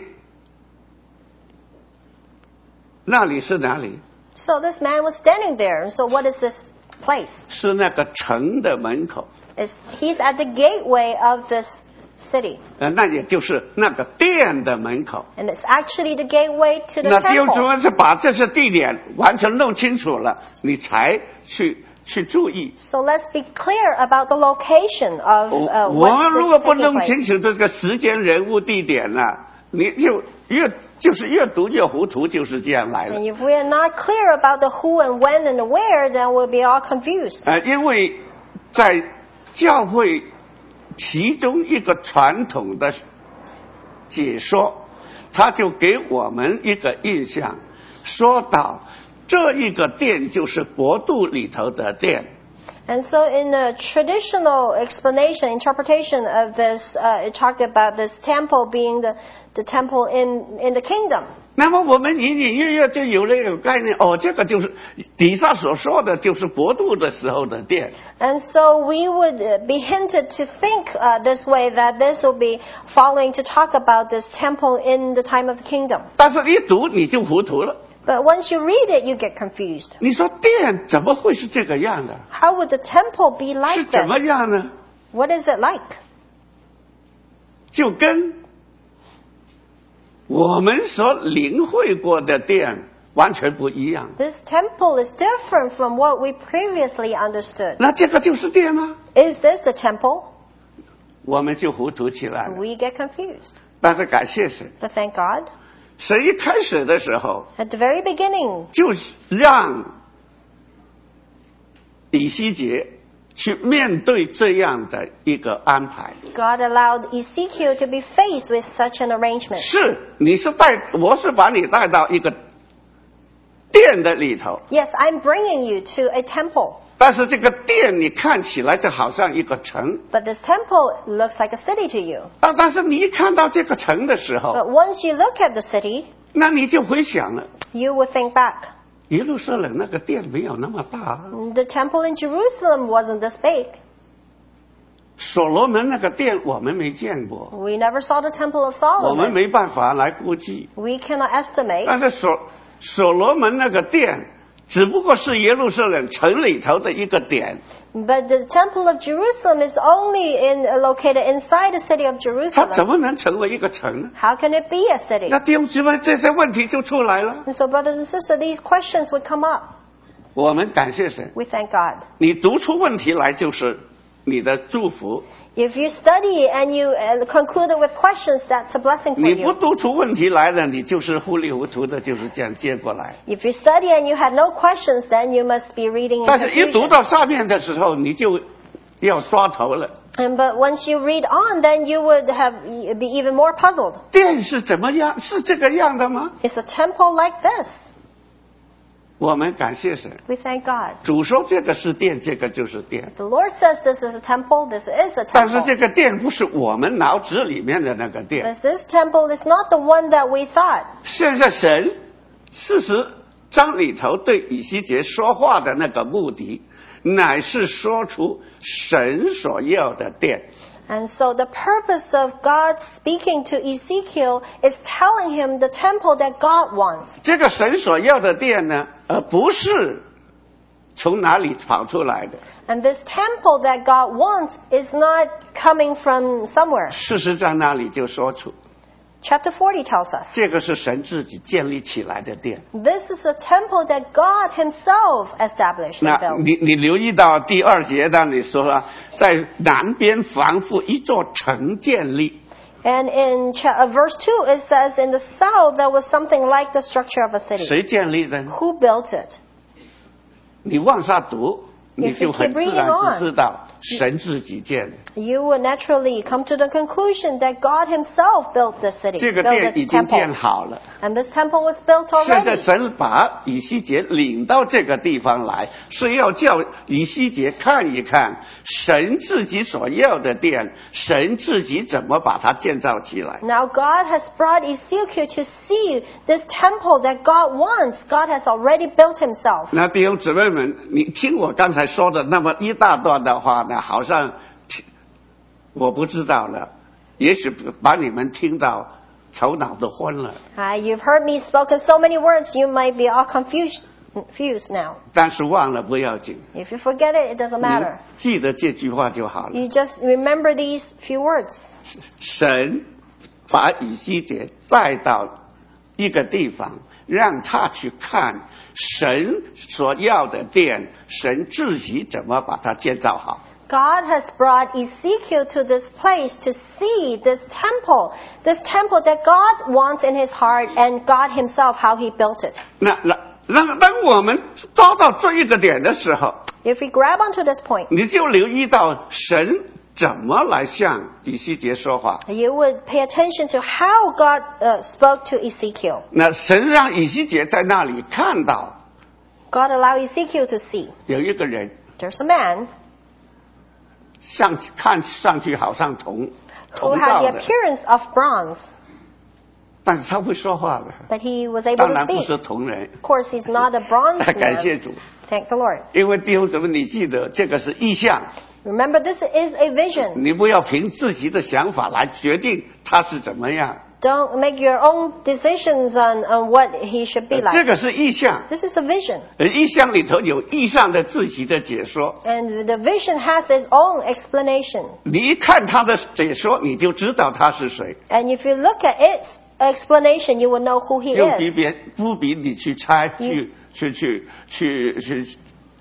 A: 那里是哪里？
B: So this man was standing there. And so what is this place?
A: 是那个城的门口。
B: It's, he's at the gateway of this city.
A: 呃，那也就是那个殿的门口。
B: And it's actually the gateway to the
A: 那弟兄姊
B: temple.
A: 妹是把这些地点完全弄清楚了，你才去去注意。
B: So let's be clear about the location of
A: 我
B: uh,
A: 我
B: what's
A: 们如果不
B: taking
A: 弄清
B: place.
A: 楚这个时间、人物、地点呢、啊，你就越就是越读越糊涂，就是这样来的。
B: And if we are not clear about the who and when and the where, then we'll be all confused.
A: 呃，因为在教会其中一个传统的解说，他就给我们一个印象，说到这一个殿就是国度里头的殿。
B: And so in the traditional explanation, interpretation of this, uh, it talked about this temple being the, the temple in, in the kingdom.
A: 那么我们隐隐约约就有了一个概念，哦，这个就是底下所说的就是国度的时候的殿。
B: And so we would uh, be hinted to think uh, this way, that this will be following to talk about this temple in the time of the kingdom.
A: 但是一读你就糊涂了，
B: But once you read it, you get confused.
A: 你说殿怎么会是这个样的？
B: How would the temple be
A: 是
B: like
A: 怎么
B: this?
A: 样呢？
B: What is it like?
A: 就跟我们所领会过的殿完全不一样。
B: This temple is different from what we previously understood.
A: 那这个就是殿吗？
B: Is this the temple?
A: 我们就糊涂起来了。
B: We get confused.
A: 但是感谢神，
B: But thank God,
A: 神一开始的时候
B: at the very beginning,
A: 就是让以西结去面对这样的一个安排。
B: God allowed Ezekiel to be faced with such an arrangement.
A: 是，你是带，我是把你带到一个殿的里头，
B: Yes, I'm bringing you to a temple.
A: 但是这个殿你看起来就好像一个城，
B: But this temple looks like a city to you.
A: 但但是你一看到这个城的时候，
B: But once you look at the city,
A: 那你就回想了，
B: you will think back.
A: 耶路撒冷那个殿没有那么大，
B: The temple in Jerusalem wasn't this big.
A: 所罗门那个殿我们没见过，
B: We never saw the temple of
A: 我们
B: Solomon.
A: 没办法来估计。
B: We cannot estimate.
A: 但是所所罗门那个殿只不过是耶路撒冷城里头的一个点，
B: But the temple of Jerusalem is only in, uh, located inside the city of
A: 它怎
B: Jerusalem.
A: 么能成为一个城呢？
B: How can it be a city?
A: 那弟兄姊妹，这些问题就出来了。
B: And so, brothers and sisters, these questions would come up.
A: 我们感谢神，
B: We thank God.
A: 你读出问题来就是你的祝福，
B: If you study and you uh, conclude it with questions, that's a blessing for
A: 你不
B: you.
A: 读出问题来了，你就是糊里糊涂的，就是这样接过来。
B: If you study and you had no questions, then you must be reading in
A: 但是，一读
B: confusion.
A: 到上面的时候，你就要抓头了。
B: And but once you read on, then you would have be even more puzzled.
A: 殿是怎么样？是这个样的吗？
B: Is a temple like this?
A: 我们感谢神，
B: We thank God.
A: 主说这个是殿，这个就是殿。
B: The Lord says this is a temple, this is a
A: 但是
B: temple.
A: 这个殿不是我们脑子里面的那个殿。
B: But this temple is not the one that we thought.
A: 现在神四十章里头对以西结说话的那个目的，乃是说出神所要的殿。
B: And so the purpose of God speaking to Ezekiel is telling him the temple that God wants.
A: 这个神所要的殿呢，而不是从哪里跑出来的。
B: And this temple that God wants is not coming from somewhere.
A: 事实上那里就说出，
B: Chapter forty tells us
A: 这个是神自己建立起来的殿。
B: this is a temple that God himself established and
A: 那
B: built.
A: 你你留意到第二节那里说了，在南边防附一座城建立。
B: And in cha- uh, verse two, it says, in the south there was something like the structure of a city.
A: 谁建立的？
B: Who built it?
A: 你往下读，你
B: If
A: 就
B: you
A: 很
B: keep
A: 自
B: reading
A: 然
B: on,
A: 就知道神自己建的。
B: You would naturally come to the conclusion that God himself built the city,
A: 这个
B: built
A: 殿
B: the
A: 已经建
B: temple.
A: 好了。
B: And this temple was built
A: 现在
B: already.
A: 神把以西结领到这个地方来，是要叫以西结看一看神自己所要的殿，神自己怎么把它建造起来。
B: Now God has brought Ezekiel to see this temple that God wants. God has already built himself.
A: 那弟兄姊妹们，你听我刚才说的那么一大段的话呢，好像我不知道了，也许把你们听到头脑都昏了。
B: Uh, you've heard me spoken so many words, you might be all confused. confused now.
A: 但是忘了不要紧，
B: If you forget it, it doesn't
A: 你
B: matter.
A: 记得这句话就好了。
B: You just remember these few words.
A: 神把以西结带到一个地方，让他去看神所要的殿，神自己怎么把它建造好。
B: God has brought Ezekiel to this place to see this temple, this temple that God wants in his heart, and God himself, how he built it.
A: 那那那当我们抓到这一个点的时候，
B: If we grab onto this point,
A: 你就留意到神怎么来向以西结说话。
B: you would pay attention to how God uh, spoke to Ezekiel.
A: 那神让以西结在那里看到
B: God allowed Ezekiel to see.
A: 有一个人，
B: There's a man
A: 像看上去好像铜
B: who
A: 铜
B: had
A: 造
B: the
A: 的，
B: appearance of bronze,
A: 但是他会说话的，
B: but he was able
A: 当
B: to
A: 然不
B: speak.
A: 是铜人。
B: Of course, he's not a bronze
A: 感谢
B: man.
A: 主，
B: Thank the Lord.
A: 因为弟兄姊妹，你记得这个是意象，
B: Remember, this is a vision.
A: 你不要凭自己的想法来决定他是怎么样。
B: Don't make your own decisions on, on what he should be
A: 这
B: like.
A: 个是意象，
B: This is a vision.
A: 而意象里头有意象的自己的解说。
B: And the vision has its own explanation.
A: 你一看他的解说，你就知道他是谁，
B: And if you look at its explanation, you will know who he
A: 又比
B: is.
A: 别不比你去猜，
B: 嗯
A: 去去去去去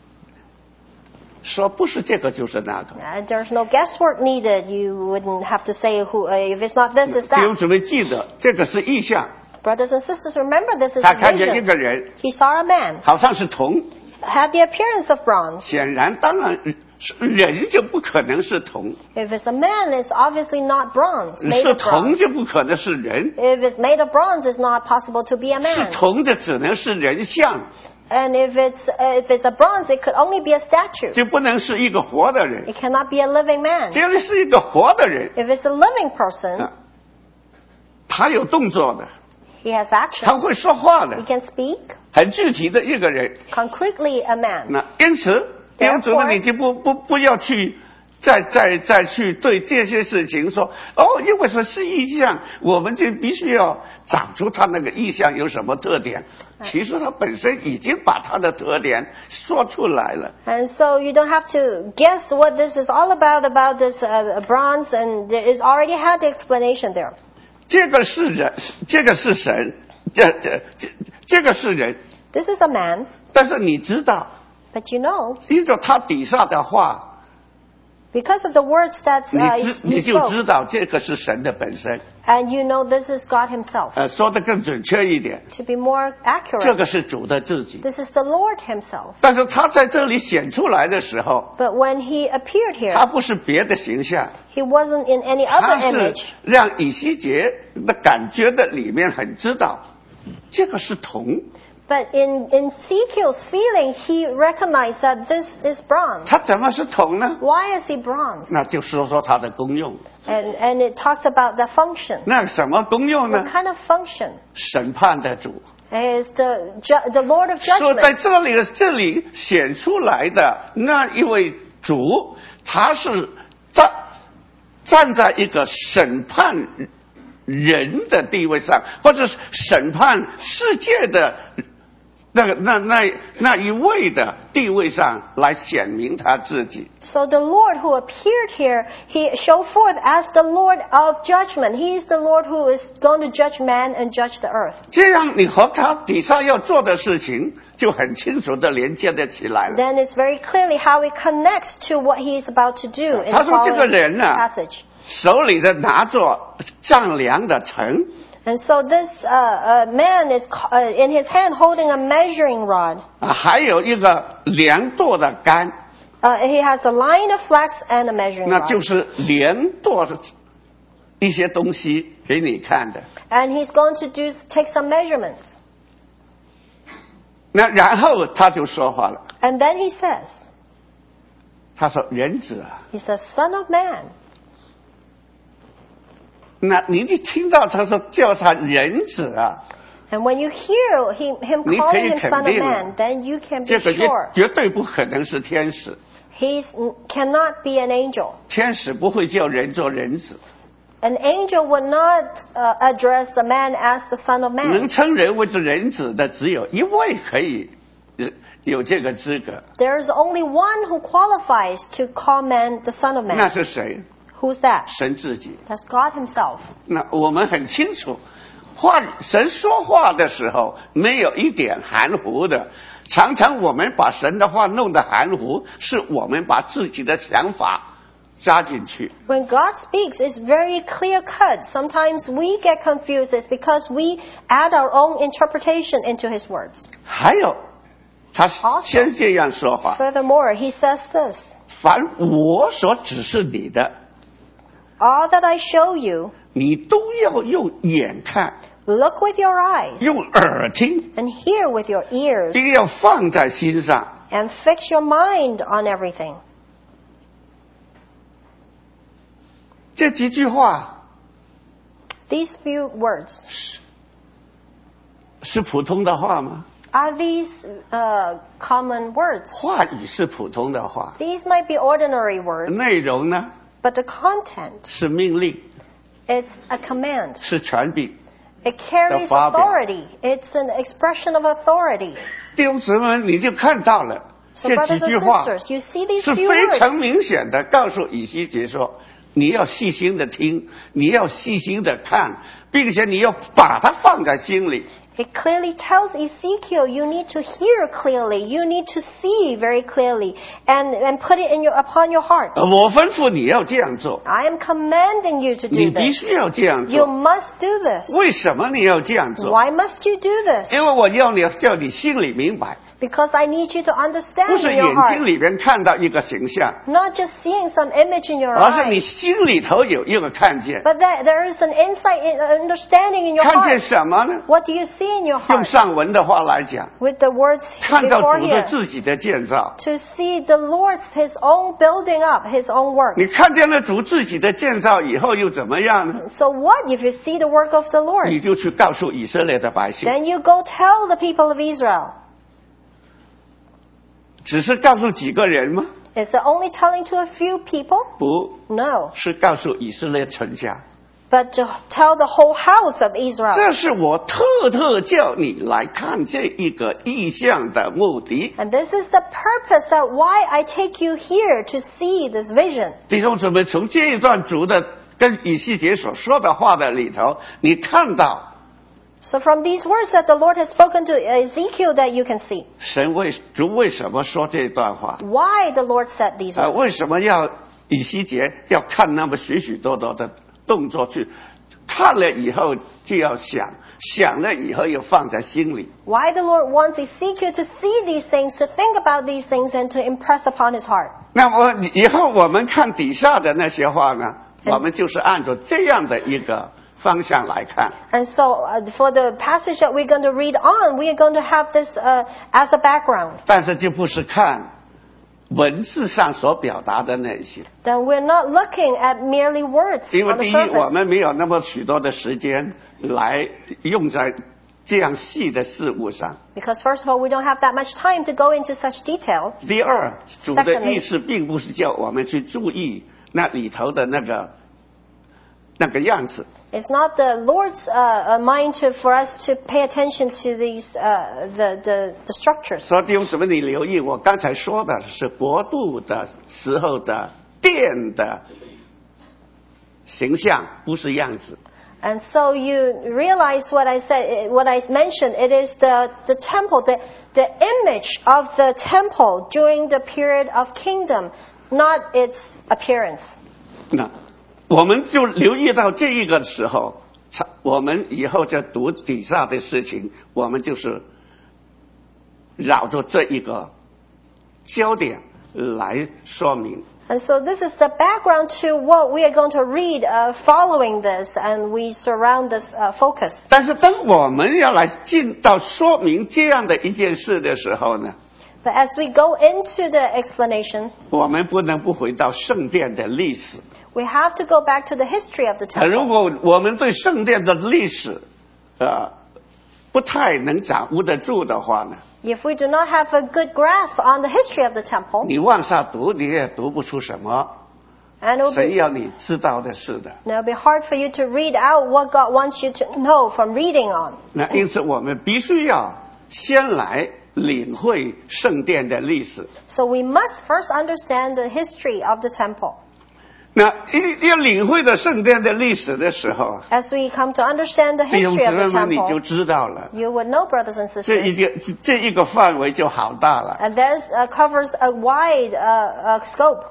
A: 说不是这个就是那个。
B: Uh, there's no guesswork needed. You wouldn't have to say who. Uh, if it's not this, it's
A: 弟兄
B: that.
A: 姊妹记得，这个是意象。
B: Brothers and sisters, remember this is
A: 他
B: a
A: 看见一
B: vision.
A: 个人，
B: He saw a man
A: 好像是铜，
B: had the appearance of bronze.
A: 显然当然是人就不可能是铜，
B: If it's a man, it's obviously not bronze, made
A: 是
B: of
A: 铜
B: bronze.
A: 就不可能是人，
B: If it's made of bronze, it's not possible to be a
A: 是
B: man.
A: 铜的只能是人像，
B: And if it's uh, if it's a bronze, it could only be a statue.
A: 就不能是一个活的人。
B: It cannot be a living man.
A: 这里是一个活的人，
B: If it's a living person,
A: 啊他有动作的，
B: he has
A: 他
B: actions.
A: 会说话
B: He
A: 的，
B: can speak.
A: 很具体的一个人。
B: Concretely, a man.
A: 那因此，弟兄姊妹，
B: Therefore-
A: 你就不不不要去再再再去对这些事情说哦，因为说是意象，我们就必须要找出它那个意象有什么特点。其实它本身已经把它的特点说出来了。
B: And so you don't have to guess what this is all about, about this uh, bronze, and it already had the explanation there.
A: 这个是人，这个是神，这这这这个是人。
B: This is a man,
A: 但是你知道，
B: but you know,
A: 依照他底下的话，
B: because of the words that
A: 你
B: uh,
A: 知
B: he
A: 你就
B: spoke,
A: 知道这个是神的本身。
B: and you know this is God himself.
A: 呃，说的更准确一点，
B: To be more
A: 这
B: accurate,
A: 个是主的自己。
B: this is the Lord himself.
A: 但是他在这里显出来的时候，
B: But when he appeared
A: 他
B: here,
A: 不是别的形象，
B: he wasn't in any
A: 他
B: other
A: 是
B: image.
A: 让以西结的感觉的里面很知道，这个是铜，
B: But in, in Ezekiel's feeling, he recognized that this is bronze.
A: 他怎么是铜呢？
B: Why is he bronze?
A: 那就说说它的功用。
B: And, and it talks about the function.
A: 那什么功用呢
B: What？kind of function?
A: 审判的主。
B: Is the, ju- the Lord of
A: 说在
B: judgment.
A: 这里的这里显出来的那一位主，他是站站在一个审判人的地位上，或者是审判世界的那个那那那一位的地位上来显明他自己。
B: So the Lord who appeared here, he showed forth as the Lord of judgment. He is the Lord who is going to judge man and judge the earth.
A: 这样你和他底下要做的事情就很清楚的连接的起来了。
B: Then it's very clearly how it connects to what he is about to do in
A: 他
B: the
A: 说这个
B: following
A: 人呢、
B: passage.
A: 手里的拿着丈量的秤。
B: And so this uh, uh, man is uh, in his hand holding a measuring rod.
A: 啊，还有一个量度的杆，
B: Uh, he has a line of flax and a measuring
A: 那
B: rod.
A: 就是量度一些东西给你看的。
B: And he's going to do take some measurements.
A: 那然后他就说话了，
B: And then he says,
A: 他说：“人子啊，
B: he says, Son of Man.
A: 那你一听到他说叫他人子啊，
B: And when you hear him, him
A: 你可以
B: calling him
A: 肯
B: Son of
A: 定了
B: Man, then you can be
A: 这个绝
B: sure
A: 绝对不可能是天使，
B: he cannot be an angel.
A: 天使不会叫人做人子，
B: An angel would not uh, address a man as the Son of
A: 能
B: Man.
A: 称人为是人子的只有一位可以有这个资格。
B: There's only one who qualifies to call man the Son of
A: 那
B: Man.
A: 是谁？
B: Who's that?
A: 神自己。
B: That's God himself.
A: 那我们很清楚，话神说话的时候没有一点含糊的。常常我们把神的话弄得含糊，是我们把自己的想法加进去。
B: When God speaks, it's very clear cut. Sometimes we get confused. It's because we add our own interpretation into his words.
A: 还有，他先这样说话：
B: Furthermore, he says this,
A: 凡我所指示你的，
B: all that I show you,
A: 你都要用眼看，
B: look with your eyes
A: 用耳听，
B: and hear with your ears
A: 并要放在心上。
B: and fix your mind on everything.
A: 这几句话
B: These few words,
A: 是是普通的话吗？
B: are these uh, common words?
A: 话语是普通的话，
B: These might be ordinary words,
A: 内容呢
B: but the content,
A: 是命令，
B: it's a command.
A: 是权柄。
B: It carries
A: 的发表。
B: authority. It's an expression of authority.
A: 弟兄姊妹，你就看到了
B: So
A: 这
B: brothers
A: 几句
B: and
A: 话
B: sisters, you see these
A: 是
B: few
A: 非常
B: words.
A: 明显的告诉以西结说，你要细心的听，你要细心的看，并且你要把它放在心里。
B: It clearly tells Ezekiel you need to hear clearly, you need to see very clearly, and, and put it in your, upon your heart.
A: 我吩咐你要这样做，
B: I am commanding you to
A: 你
B: do
A: 必
B: this.
A: 须要这样
B: You
A: 做。
B: must do this.
A: 为什么你要这样做？
B: Why must you do this?
A: 因为我要你叫你心里明白，
B: Because I need you to
A: 不
B: understand
A: 是
B: in
A: 眼
B: your
A: 睛
B: heart.
A: 里边看到一个形象，
B: Not just seeing some image in your
A: 而是你
B: eyes,
A: 心里头有一个看见。
B: but that there is an insight, in, uh, understanding in your
A: 看见
B: heart.
A: 什么呢？
B: What do you see in your
A: 用
B: heart?
A: 上文的话来讲，
B: With the words
A: 看到
B: before
A: 主对
B: here.
A: 自己的建造。
B: To see the Lord's, His own building up, His own work.
A: 你看见了主自己的建造以后又怎么样呢？
B: So what if you see the work of the
A: 你
B: Lord?
A: 就去告诉以色列的百姓，
B: Then you go tell the people of Israel.
A: 只是告诉几个人吗？
B: Is it only telling to a few people?
A: 不
B: No.
A: 是告诉以色列全家。
B: But to tell the whole house of Israel.
A: 这是我特特叫你来看这一个意象的目的。
B: And this is the purpose that why I take you here to see this vision.
A: 弟兄姊妹，从这一段主的跟以西结所说的话的里头，你看到
B: So from these words that the Lord has spoken to Ezekiel that you can see.
A: 神为主为什么说这段话？
B: Why the Lord said these
A: 啊，
B: words.
A: 为什么要以西结要看那么许许多多的动作去？看了以后就要想，想了以后又放在心里。
B: Why the Lord wants Ezekiel to see these things, to think about these things, and to impress upon his heart.
A: 那么以后我们看底下的那些话呢，我们就是按照这样的一个方向来看。
B: And so uh, for the passage that we're going to read on, we are going to have this uh, as a background.
A: 但是就不是看文字上所表达的那些，
B: Then we're not looking at merely words
A: 因为
B: on the
A: 第一，我
B: surface.
A: 们没有那么许多的时间来用在这样细的事物上。
B: Because first of all, we don't have that much time to go into such detail.
A: 第二，主的
B: Secondly
A: 意思并不是叫我们去注意那里头的那个那个样子，
B: It's not the Lord's uh, uh, mind to, for us to pay attention to these uh, the, the the structures.
A: 所以弟兄姊妹，你留意我刚才说的是国度的时候的殿的形象，不是样子。
B: And so you realize what I said, what I mentioned. It is the the temple, the the image of the temple during the period of kingdom, not its appearance.
A: 那我们就留意到这一个时候，才我们以后在读底下的事情，我们就是绕着这一个焦点来说明。
B: And so this is the background to what we are going to read uh, following this, and we surround this uh, focus.
A: 但是当我们要来进到说明这样的一件事的时候呢，
B: But as we go into the explanation,
A: 我们不能不回到圣殿的历史。
B: we have to go back to the history of the
A: 呃如
B: temple.
A: 果我们对圣殿的历史，呃，不太能掌握得住的话呢，
B: If we do not have a good grasp on the history of the temple,
A: 你往下读你也读不出什么
B: and it will
A: 神
B: be,
A: 要你知道的事的。
B: and it will be hard for you to read out what God wants you to know from reading on.
A: 那因此我们必须要先来领会圣殿的历史。
B: So we must first understand the history of the temple.
A: 那一要领会的圣殿的历史的时候，
B: As we come to understand the
A: 弟兄
B: history
A: 姊
B: of
A: 妹
B: the
A: 们你就
B: temple,
A: 知道了，
B: you would know, brothers and
A: 这一
B: sisters.
A: 个这一个范围就好大了，
B: And there's uh, covers a wide uh, uh, scope.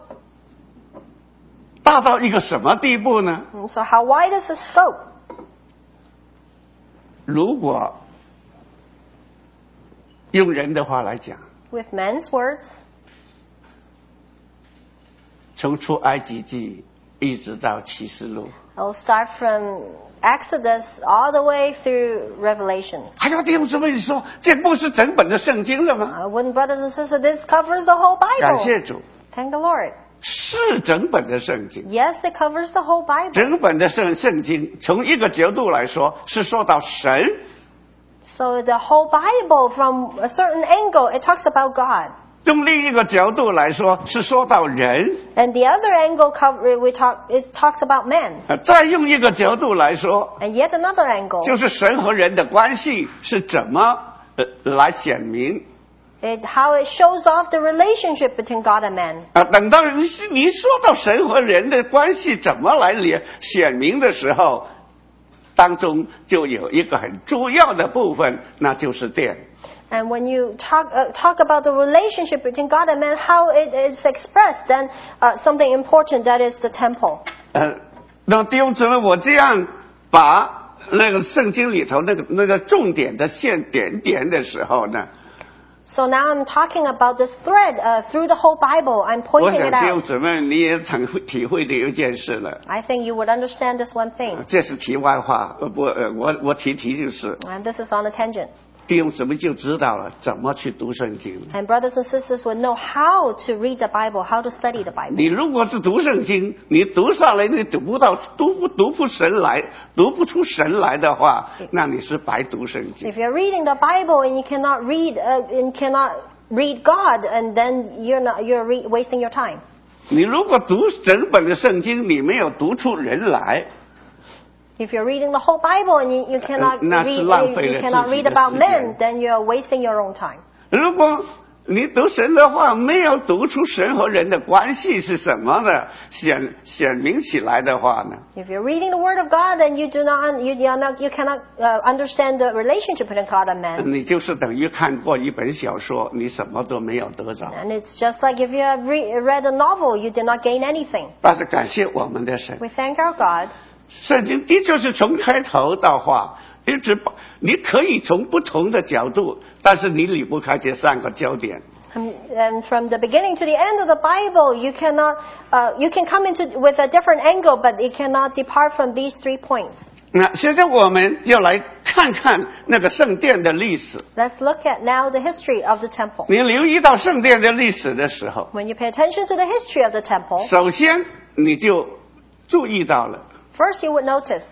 A: 大到一个什么地步呢？
B: And so how wide is the scope?
A: 如果用人的话来讲，
B: With men's words,
A: 从出埃及记一直到启示录，
B: I'll start from Exodus all the way through Revelation.
A: 还有弟兄姊妹说，这不是整本的圣经了吗？
B: Uh, wouldn't brothers and sisters, this covers the whole
A: 感
B: Bible.
A: 谢主，
B: Thank the Lord.
A: 是整本的圣经。
B: Yes, it covers the whole Bible.
A: 整本的圣圣经，从一个角度来说，是说到神；
B: So the whole Bible, from a certain angle, it talks about God.
A: 从另一个角度来说，是说到人；
B: And the other angle cover, we talk, it talks about men.
A: 呃再用一个角度来说，
B: And yet another angle,
A: 就是神和人的关系是怎么呃来显明。
B: it, how it shows off the relationship between God and man.
A: 啊，等到你你说到神和人的关系怎么来显显明的时候，当中就有一个很重要的部分，那就是殿。
B: And when you talk uh, talk about the relationship between God and man, how it is expressed, then uh, something important, that is the temple.
A: 呃，那弟兄姊妹，我这样把那个圣经里头那个那个重点的线点点的时候呢，
B: So now I'm talking about this thread uh, through the whole Bible. I'm
A: 我
B: pointing
A: 想
B: it
A: 弟兄
B: out.
A: 姊妹你也曾体会的一件事了，
B: I think you would understand this one thing.
A: 这是题外话，呃不呃我我提提就是，
B: And this is on a tangent.
A: 弟兄姊妹就知道了怎么去读圣经。
B: And brothers and sisters would know how to read the Bible, how to study the Bible.
A: 你如果是读圣经，你读上来你读不到，读不读不神来，读不出神来的话，那你是白读圣经。
B: If you're reading the Bible and you cannot read uh, and cannot read God, and then you're not you're re- wasting your time.
A: 你如果读整本的圣经，你没有读出人来，
B: If you're reading the whole Bible and you, you cannot
A: 那是
B: read
A: 浪费
B: you
A: 了
B: cannot
A: 自己
B: read
A: 的
B: about
A: 时间。
B: men, then you're wasting your own time.
A: 如果你读神的话，没有读出神和人的关系是什么的显显明起来的话呢？
B: If you're reading the Word of God and you do not you, you, are not, you cannot uh, understand the relationship between God and man,
A: 你就是等于看过一本小说，你什么都没有得着。
B: and it's just like if you have re- read a novel, you did not gain anything.
A: 但是感谢我们的神，
B: We thank our God.
A: 圣经的确是从开头到话，一直把你可以从不同的角度，但是你离不开这三个焦点。
B: And, and from the beginning to the end of the Bible, you cannot uh, you can come into with a different angle, but it cannot depart from these three points.
A: 那现在我们要来看看那个圣殿的历史。
B: Let's look at now the history of the temple.
A: 你留意到圣殿的历史的时候，
B: When you pay attention to the history of the temple,
A: 首先你就注意到了，
B: first you would notice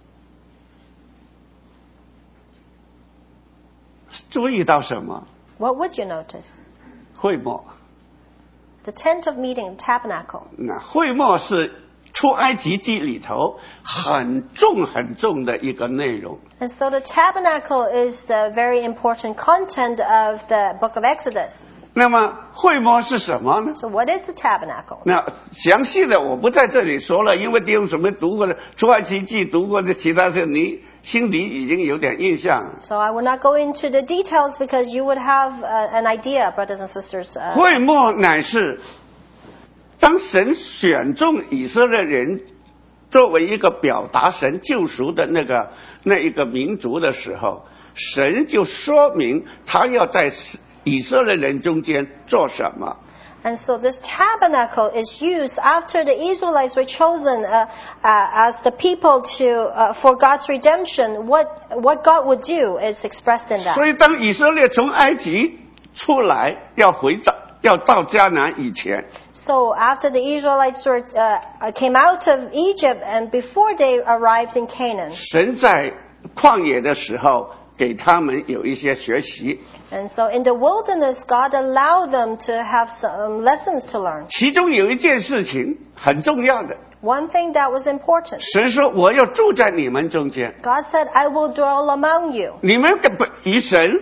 A: 注意到什么？
B: what would you notice?
A: 会幕。
B: The tent of meeting, tabernacle.
A: 那会幕是出埃及记里头很重很重的一个内容。
B: And so the tabernacle is the very important content of the book of Exodus.
A: 那么会幕是什么呢？
B: So what is the tabernacle?
A: 那详细的我不在这里说了，因为弟兄姊妹读过的出埃及记，读过的其他事，你心里已经有点印象了。
B: So I will not go into the details because you would have uh, an idea, brothers and sisters. Uh,
A: 会幕乃是当神选中以色列人作为一个表达神救赎的那个那一个民族的时候，神就说明他要在以色列人中间做什么。
B: And so this tabernacle is used after the Israelites were chosen uh, uh, as the people to uh, for God's redemption. What what God would do is expressed in
A: 所
B: that.
A: 以当以色列从埃及出来要回到要到迦南以前，
B: So after the Israelites were, uh, came out of Egypt and before they arrived in Canaan,
A: 神在旷野的时候给他们有一些学习，
B: and so in the wilderness, God allowed them to have some lessons to learn.
A: 其中有一件事情很重要的，
B: One thing that was important,
A: 神说我要住在你们中间，
B: God said, "I will dwell among you."
A: 你们跟与神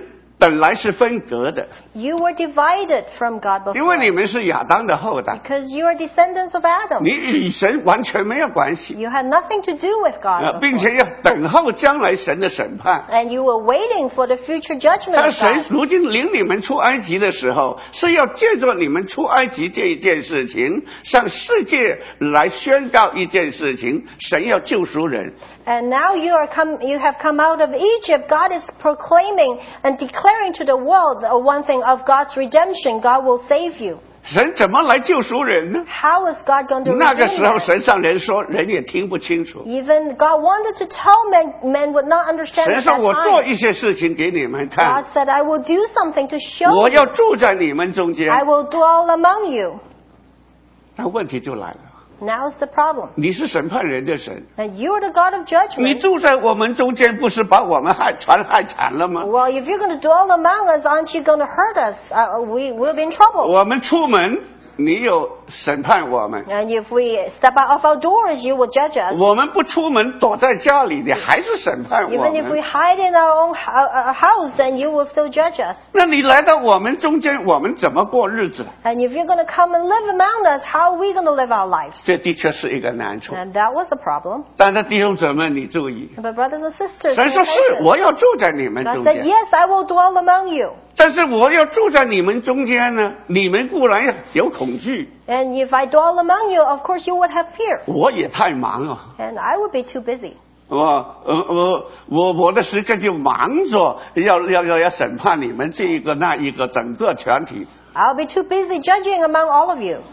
A: 本来是分隔的，
B: You were divided from God
A: 因为你
B: before
A: 们是亚当的后代，
B: because you are descendants of Adam.
A: 你与神完全没有关系，
B: You had nothing to do with
A: 呃
B: God
A: 并
B: before.
A: 且要等候将来神的审判。
B: And you were waiting for the future judgment
A: 但
B: of
A: 神
B: God.
A: 如今领你们出埃及的时候，是要借着你们出埃及这一件事情，向世界来宣告一件事情：神要救赎人。
B: And now you are come, you have come out of Egypt. God is proclaiming and declaring to the world uh, one thing of God's redemption. God will save you.
A: 神怎么来救赎人呢？
B: How is God going to
A: 那个
B: redeem
A: 时候，
B: man?
A: 神上人说，人也听不清楚。
B: Even God wanted to tell men, men would not understand
A: 神
B: at
A: 说：“
B: that
A: 我做
B: time.
A: 一些事情给你们看，
B: God said, I will do something to show
A: 我
B: you.
A: 要住在你们中间。
B: I will dwell among you. ”
A: 那问题就来了，
B: Now's the problem.
A: 你是审判人的神，
B: And you are the God of
A: 你
B: judgment.
A: 住在我们中间，不是把我们害传害惨了吗？
B: Well, if you're going to dwell among us, aren't you going to hurt us? Uh, we will be in trouble.
A: 我们出门，你有审判我们；
B: And if we step out of our doors, you will judge us.
A: 我们不出门，躲在家里，你还是审判我
B: Even if we
A: 们。
B: hide in our own ho- uh, uh, house, then you will still judge us.
A: 那你来到我们中间，我们怎么过日子？
B: And if you're going to come and live among us, how are we going to live our lives?
A: 这的确是一个难处。
B: And that was a problem.
A: 但是弟兄姊妹，你注意，
B: But brothers and sisters,
A: 神
B: pay
A: 说是
B: attention.
A: 我要住在你们
B: God
A: 中
B: said,
A: 间。
B: yes, I will dwell among you.
A: 但是我要住在你们中间呢，你们固然有恐惧，
B: And if I dwell among you, of course you would have fear.
A: 我也太忙了。
B: And I would be too busy.
A: 我呃我我我的时间就忙着要要要要审判你们这一个那一个整个全体。
B: I'll be too busy judging among all of you.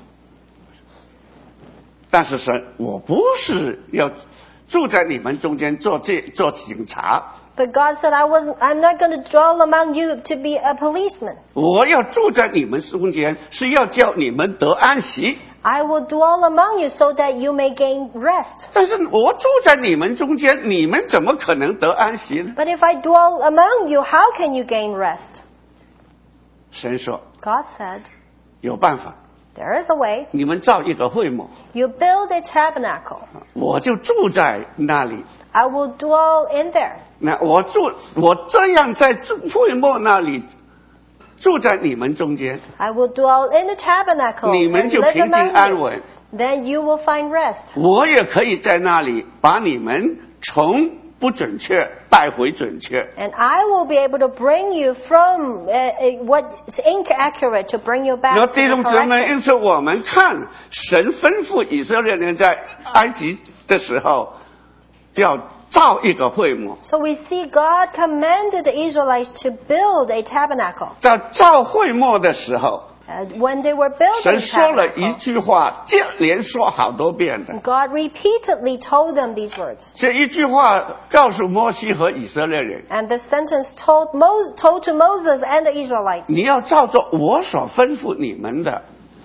A: 但是神，我不是要住在你们中间做这做警察，
B: But God said, I wasn't, I'm not going to dwell among you to be a policeman.
A: 我要住在你们中间，是要叫你们得安息。
B: I will dwell among you so that you may gain rest.
A: 但是我住在你们中间，你们怎么可能得安息呢？
B: But if I dwell among you, how can you gain rest?
A: 神说
B: God said,
A: 有办法，
B: there is a way.
A: 你们造一个会幕，
B: You build a tabernacle.
A: 我就住在那里。
B: I will dwell in there.
A: 那我住，我这样在住会幕那里住在你们中间，
B: I will dwell in the tabernacle
A: 你们
B: and
A: 就
B: live
A: 平静安
B: among you.
A: 稳。
B: Then you will find rest.
A: 我也可以在那里把你们从不准确带回准确。
B: And I will be able to bring you from uh, uh, what's inaccurate to bring you
A: 然后
B: back to
A: 弟
B: the
A: 兄姊妹，
B: correct.
A: 因此我们看神吩咐以色列人在埃及的时候，要造一个会幕。
B: So we see God commanded the Israelites to build a tabernacle.
A: 在造会幕的时候，
B: Uh, when they were building
A: 神
B: the
A: 说了一
B: tabernacle,
A: 句话，接连说好多遍的。
B: God repeatedly told them these words.
A: 这一句话告诉摩西和以色列人：
B: And the sentence told, Moses, told to Moses and the Israelites,
A: 你要照着我所吩咐你们的，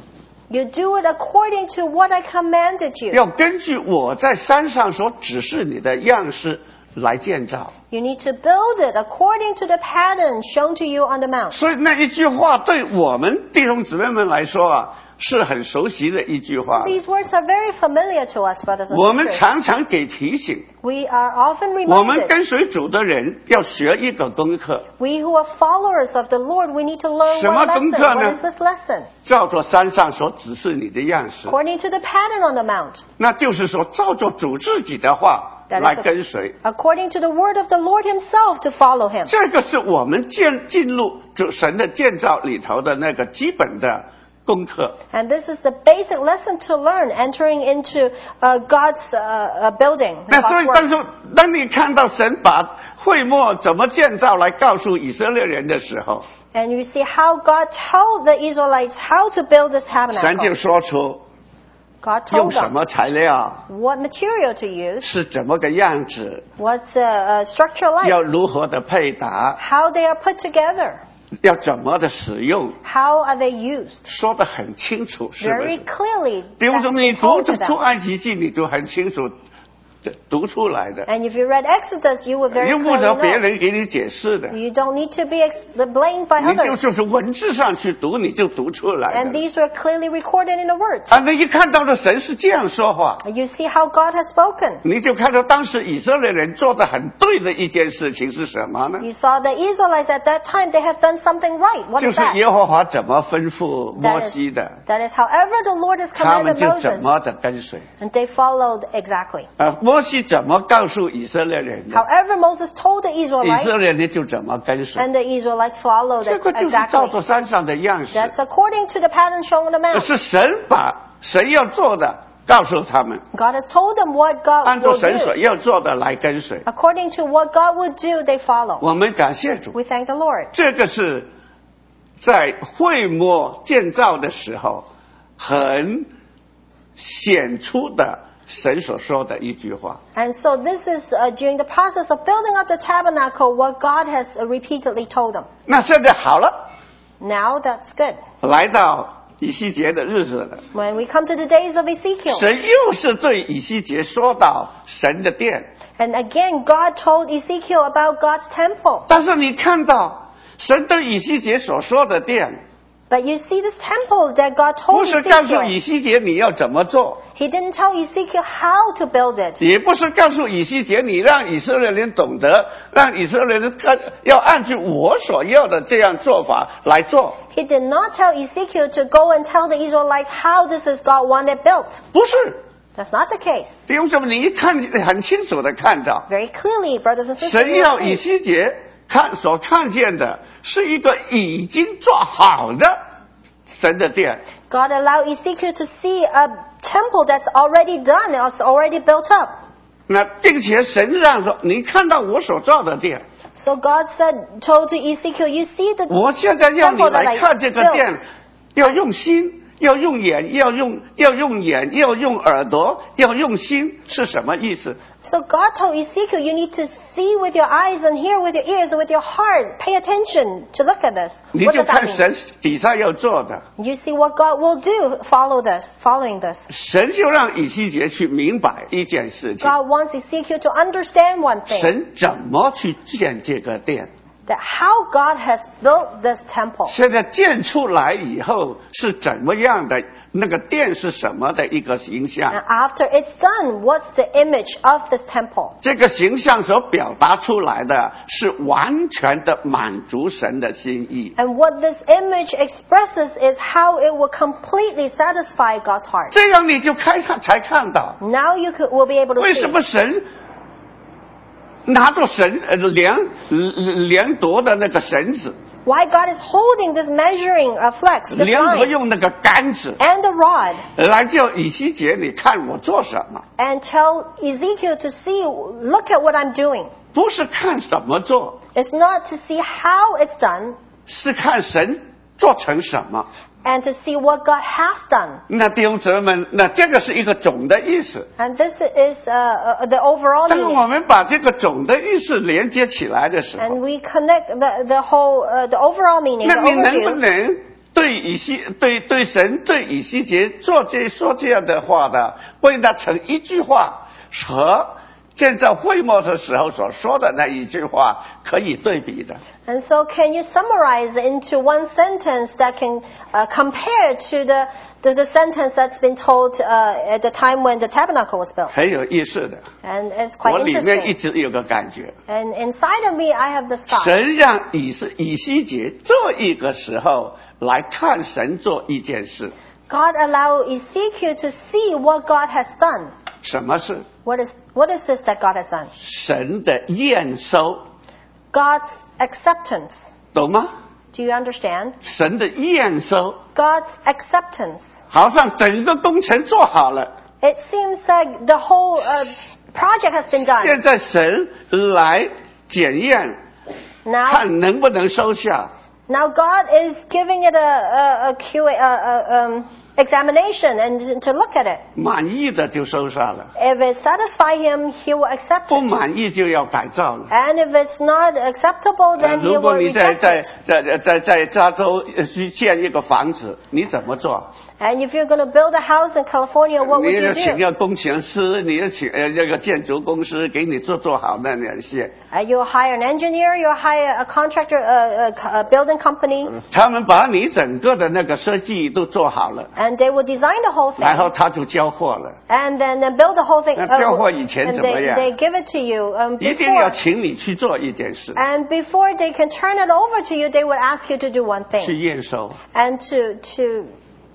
B: you do it according to what I commanded you.
A: 要根据我在山上所指示你的样式来建造。
B: You need to build it according to the pattern shown to you on the mount.
A: 所以那一句话对我们弟兄姊妹们来说啊，是很熟悉的一句话。
B: These words are very familiar to us, brothers and
A: 我们
B: sisters.
A: 常常给提醒，
B: We are often
A: 我们
B: reminded.
A: 跟随主的人要学一个功课，
B: We who are followers of the Lord, we need to learn
A: 什么
B: one
A: 功
B: lesson.
A: 课呢？
B: What is this lesson?
A: 照着山上所指示你的样式，
B: According to the pattern on the mount.
A: 那就是说照着主自己的话
B: That is
A: 来
B: a-
A: 跟随。
B: According to the word of the Lord himself to follow him.
A: 这个是我们建进入主神的建造里头的那个基本的功课。
B: And this is the basic lesson to learn entering into uh, God's uh, uh, building.
A: 那所
B: God's
A: 以，
B: work.
A: 但是当你看到神把会幕怎么建造来告诉以色列人的时候，
B: And you see how God told the Israelites how to build this
A: 神就
B: tabernacle.
A: 说出
B: God
A: 用
B: told
A: 什
B: them
A: 么材料，
B: what material to use,
A: 是怎么个样子，
B: what's the uh, structure
A: 要
B: like,
A: 如何的配搭，
B: how they are put together,
A: 要怎么的使用，
B: how are they used.
A: 说得很清楚，是不
B: Very
A: 是？
B: clearly,
A: 比如
B: that's
A: 说，你
B: been
A: 读
B: told
A: 着
B: to
A: 出
B: them.
A: 埃及记，你就很清楚， 读出来的，
B: And if you read Exodus, you would very
A: 用不着别
B: clearly
A: 人给你解释的，
B: know. You don't need to be ex- blamed by
A: 你就
B: others.
A: 就是文字上去读，你就读出来
B: And
A: 的。
B: these were clearly recorded in the Word.
A: 啊，那一看到了神是这样说话，
B: You see how God has spoken.
A: 你就看到当时以色列人做的很对的一件事情是什么呢？
B: You saw the Israelites at that time, they have done something right. What
A: 就
B: is
A: 是
B: that?
A: 耶和华怎么吩咐摩
B: That
A: 西
B: is,
A: 的，
B: that is however the Lord has
A: 他们
B: commanded
A: 就怎
B: Moses.
A: 么的跟随。
B: And they followed exactly.
A: 啊，摩西怎么告诉以色列人的，
B: However Moses told the
A: 以
B: Israelites,
A: 色列人就怎么跟随。
B: and the Israelites followed
A: 这
B: it
A: 个就是照
B: exactly.
A: 着山上的样式，
B: That's according to the pattern shown on the
A: 可
B: mount.
A: 是神把神要做的告诉他们，
B: God has told them what God
A: 按照
B: will
A: 神所
B: do.
A: 要做的来跟随。
B: According to what God would do, they follow.
A: 我们感谢主，
B: We thank the Lord.
A: 这个是在会幕建造的时候很显出的神所说的一句话。
B: And so this is uh, during the process of building up the tabernacle what God has uh, repeatedly told them.
A: 那现在好了，
B: Now that's good.
A: 来到以西结的日子了，
B: When we come to the days of Ezekiel,
A: 神又是对以西结说到神的殿，
B: and again God told Ezekiel about God's temple.
A: 但是你看到神对以西结所说的殿，
B: But you see this temple that God
A: 不
B: told
A: 是告诉
B: Ezekiel.
A: 以西结你要怎么做，
B: He didn't tell Ezekiel how to build it.
A: 也不是告诉以西结你让以色列人懂得，让以色列人看要按照我所要的这样做法来做，
B: He did not tell Ezekiel to go and tell the Israelites how this is God wanted built.
A: 不是。
B: That's not the case.
A: 弟兄姊妹，你一看很清楚的看到，
B: Very clearly, brothers and sisters,
A: 神
B: you
A: 要
B: will
A: 以
B: see.
A: 西结看所看见的是一个已经做好的神的殿，
B: God allowed Ezekiel to see a temple that's already done, it's already built up.
A: 那并且神让说，你看到我所造的殿，
B: So God said, told to Ezekiel, you see the
A: 我现在要你
B: temple that
A: 来
B: I
A: 看这个殿
B: built.，
A: 要用心，要用眼，要用要用眼，要用耳朵，要用心，是什么意思？
B: So God told Ezekiel, you need to see with your eyes and hear with your ears and with your heart. Pay attention to look at this.
A: 你
B: What
A: 就
B: does that
A: 看
B: mean?
A: 神底下要做的，
B: You see what God will do. Follow this, following this.
A: 神就让以西结去明白一件事情，
B: God wants Ezekiel to understand one thing.
A: 神怎么去建这个殿。
B: That how God has built this temple.
A: 现在建出来以后是怎么样的？那个殿是什么的一个形
B: And
A: 象？
B: after it's done, what's the image of this temple?
A: 这个形象所表达出来的是完全的满足神的心意。
B: And what this image expresses is how it will completely satisfy God's heart.
A: 这样你就开看才看到
B: Now you could, will be able to
A: 为
B: see
A: 什么神拿着绳呃量量夺的那个绳子，
B: why God is holding this measuring uh, flex, this
A: 量夺
B: line,
A: 用那个杆子
B: and the rod,
A: 来叫以西结，你看我做什么？
B: and tell Ezekiel to see, look at what I'm doing.
A: 不是看怎么做，
B: It's not to see how it's done,
A: 是看神做成什么。
B: and to see what God has done.
A: 那弟兄姊妹们，那这个是一个总的意思。
B: And this is uh, uh, the overall
A: 当
B: meaning.
A: 我们把这个总的意思连接起来的时
B: And
A: 候，
B: we connect the, the whole, uh, the overall meaning,
A: 那
B: the
A: 你能不
B: overview.
A: 能对以西对对神对以西结做这说这样的话的，归纳成一句话，和建造会幕的时候所说的那一句话可以对比的？
B: And so can you summarize into one sentence that can uh, compare to the, to the sentence that's been told uh, at the time when the tabernacle was built?
A: 很有意思的。
B: And it's
A: 我
B: quite
A: 里面一
B: interesting.
A: 直有个感觉，
B: And inside of me, I have this thought.
A: 神让以西以西结这一个时候来看神做一件事，
B: God allowed Ezekiel to see what God has done.
A: 什么事？
B: What is, what is this that God has done?
A: 神的验收，
B: God's acceptance.
A: 懂吗？
B: Do you understand?
A: 神的验收，
B: God's acceptance.
A: 好像整个工程做好了，
B: It seems like the whole uh, project has been
A: 现
B: done.
A: 在神来检验，
B: Now,
A: 看能不能收下。
B: now God is giving it a, a, a Q A, a, a, um, examination and to look at it.
A: 满意的就收下了，
B: If it satisfies him, he will accept
A: 不
B: it.
A: 满意就要改造了。
B: And if it's not acceptable,
A: 呃
B: then he
A: 如果
B: will
A: 你在
B: reject
A: 在
B: it.
A: 在在在加州呃去建一个房子，你怎么做？
B: And if you're going to build a house in California, what
A: 你
B: would
A: 要
B: you
A: 请
B: do?
A: 个工程师，你要请呃那个建筑公司给你做做好那那些，
B: Uh, you'll hire an engineer, you'll hire a contractor, a, a, a building company,
A: 他们把你整个的那个设计都做好了，
B: and they will design the whole
A: 然后
B: thing.
A: 他就交货了。
B: And then they build the whole thing.
A: 那交货以前
B: and
A: 怎么
B: they,
A: 样？
B: they give it to you um,
A: 一定要
B: before.
A: 请你去做一件事，
B: And before they can turn it over to you, they would ask you to do one
A: 去
B: thing.
A: 验收。
B: And to, to,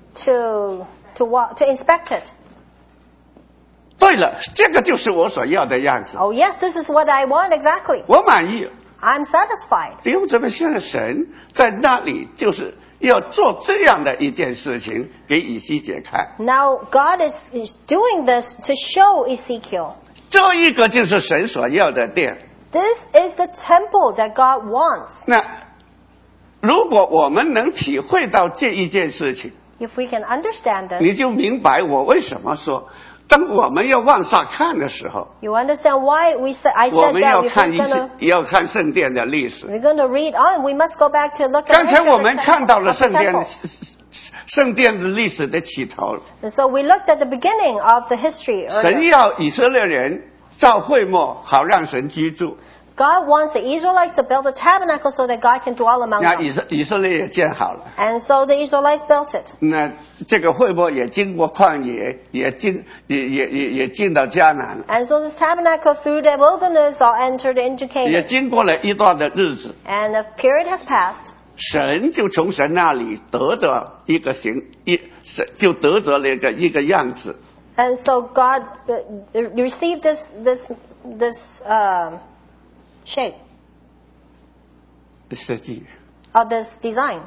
B: to, to, wa- to inspect it.
A: 对了，这个就是我所要的样子，
B: Oh yes, this is what I want exactly.
A: 我满意。
B: I'm satisfied.
A: 弟兄姊妹，现在神在那里就是要做这样的一件事情给以西结看，
B: Now God is, is doing this to show Ezekiel.
A: 这一个就是神所要的殿。
B: This is the temple that God wants.
A: 那如果我们能体会到这一件事情，
B: If we can understand this,
A: 你就明白我为什么说，当我们要往下看的时候，
B: you understand why we said, I
A: 我
B: said
A: 们
B: that
A: 要
B: if
A: 看
B: we're
A: 一些
B: gonna,
A: 要看圣殿的历史。
B: we're gonna read on, we must go back to look at
A: 刚才
B: history
A: 我
B: of
A: 们
B: the
A: 看到了
B: temple, of the
A: 圣殿
B: temple.
A: 圣殿的历史的起头，
B: And so we looked at the beginning of the history
A: 神
B: earlier.
A: 要以色列人造会幕，好让神居住。
B: God wants the Israelites to build a tabernacle so that God can dwell among
A: 那以
B: them.
A: 色以色列也建好了，
B: And so the Israelites built it.
A: 那这个会幕也经过旷野，也进也也也也进到迦南了，
B: And so this tabernacle through the wilderness all entered into
A: 也
B: Canaan.
A: 经过了一段的日子，
B: And a period has passed.
A: 神就从神那里得着一个形一神就得着了一个一个样子。
B: And so God uh, received this, this, this uh, shape
A: 设计，
B: of this design.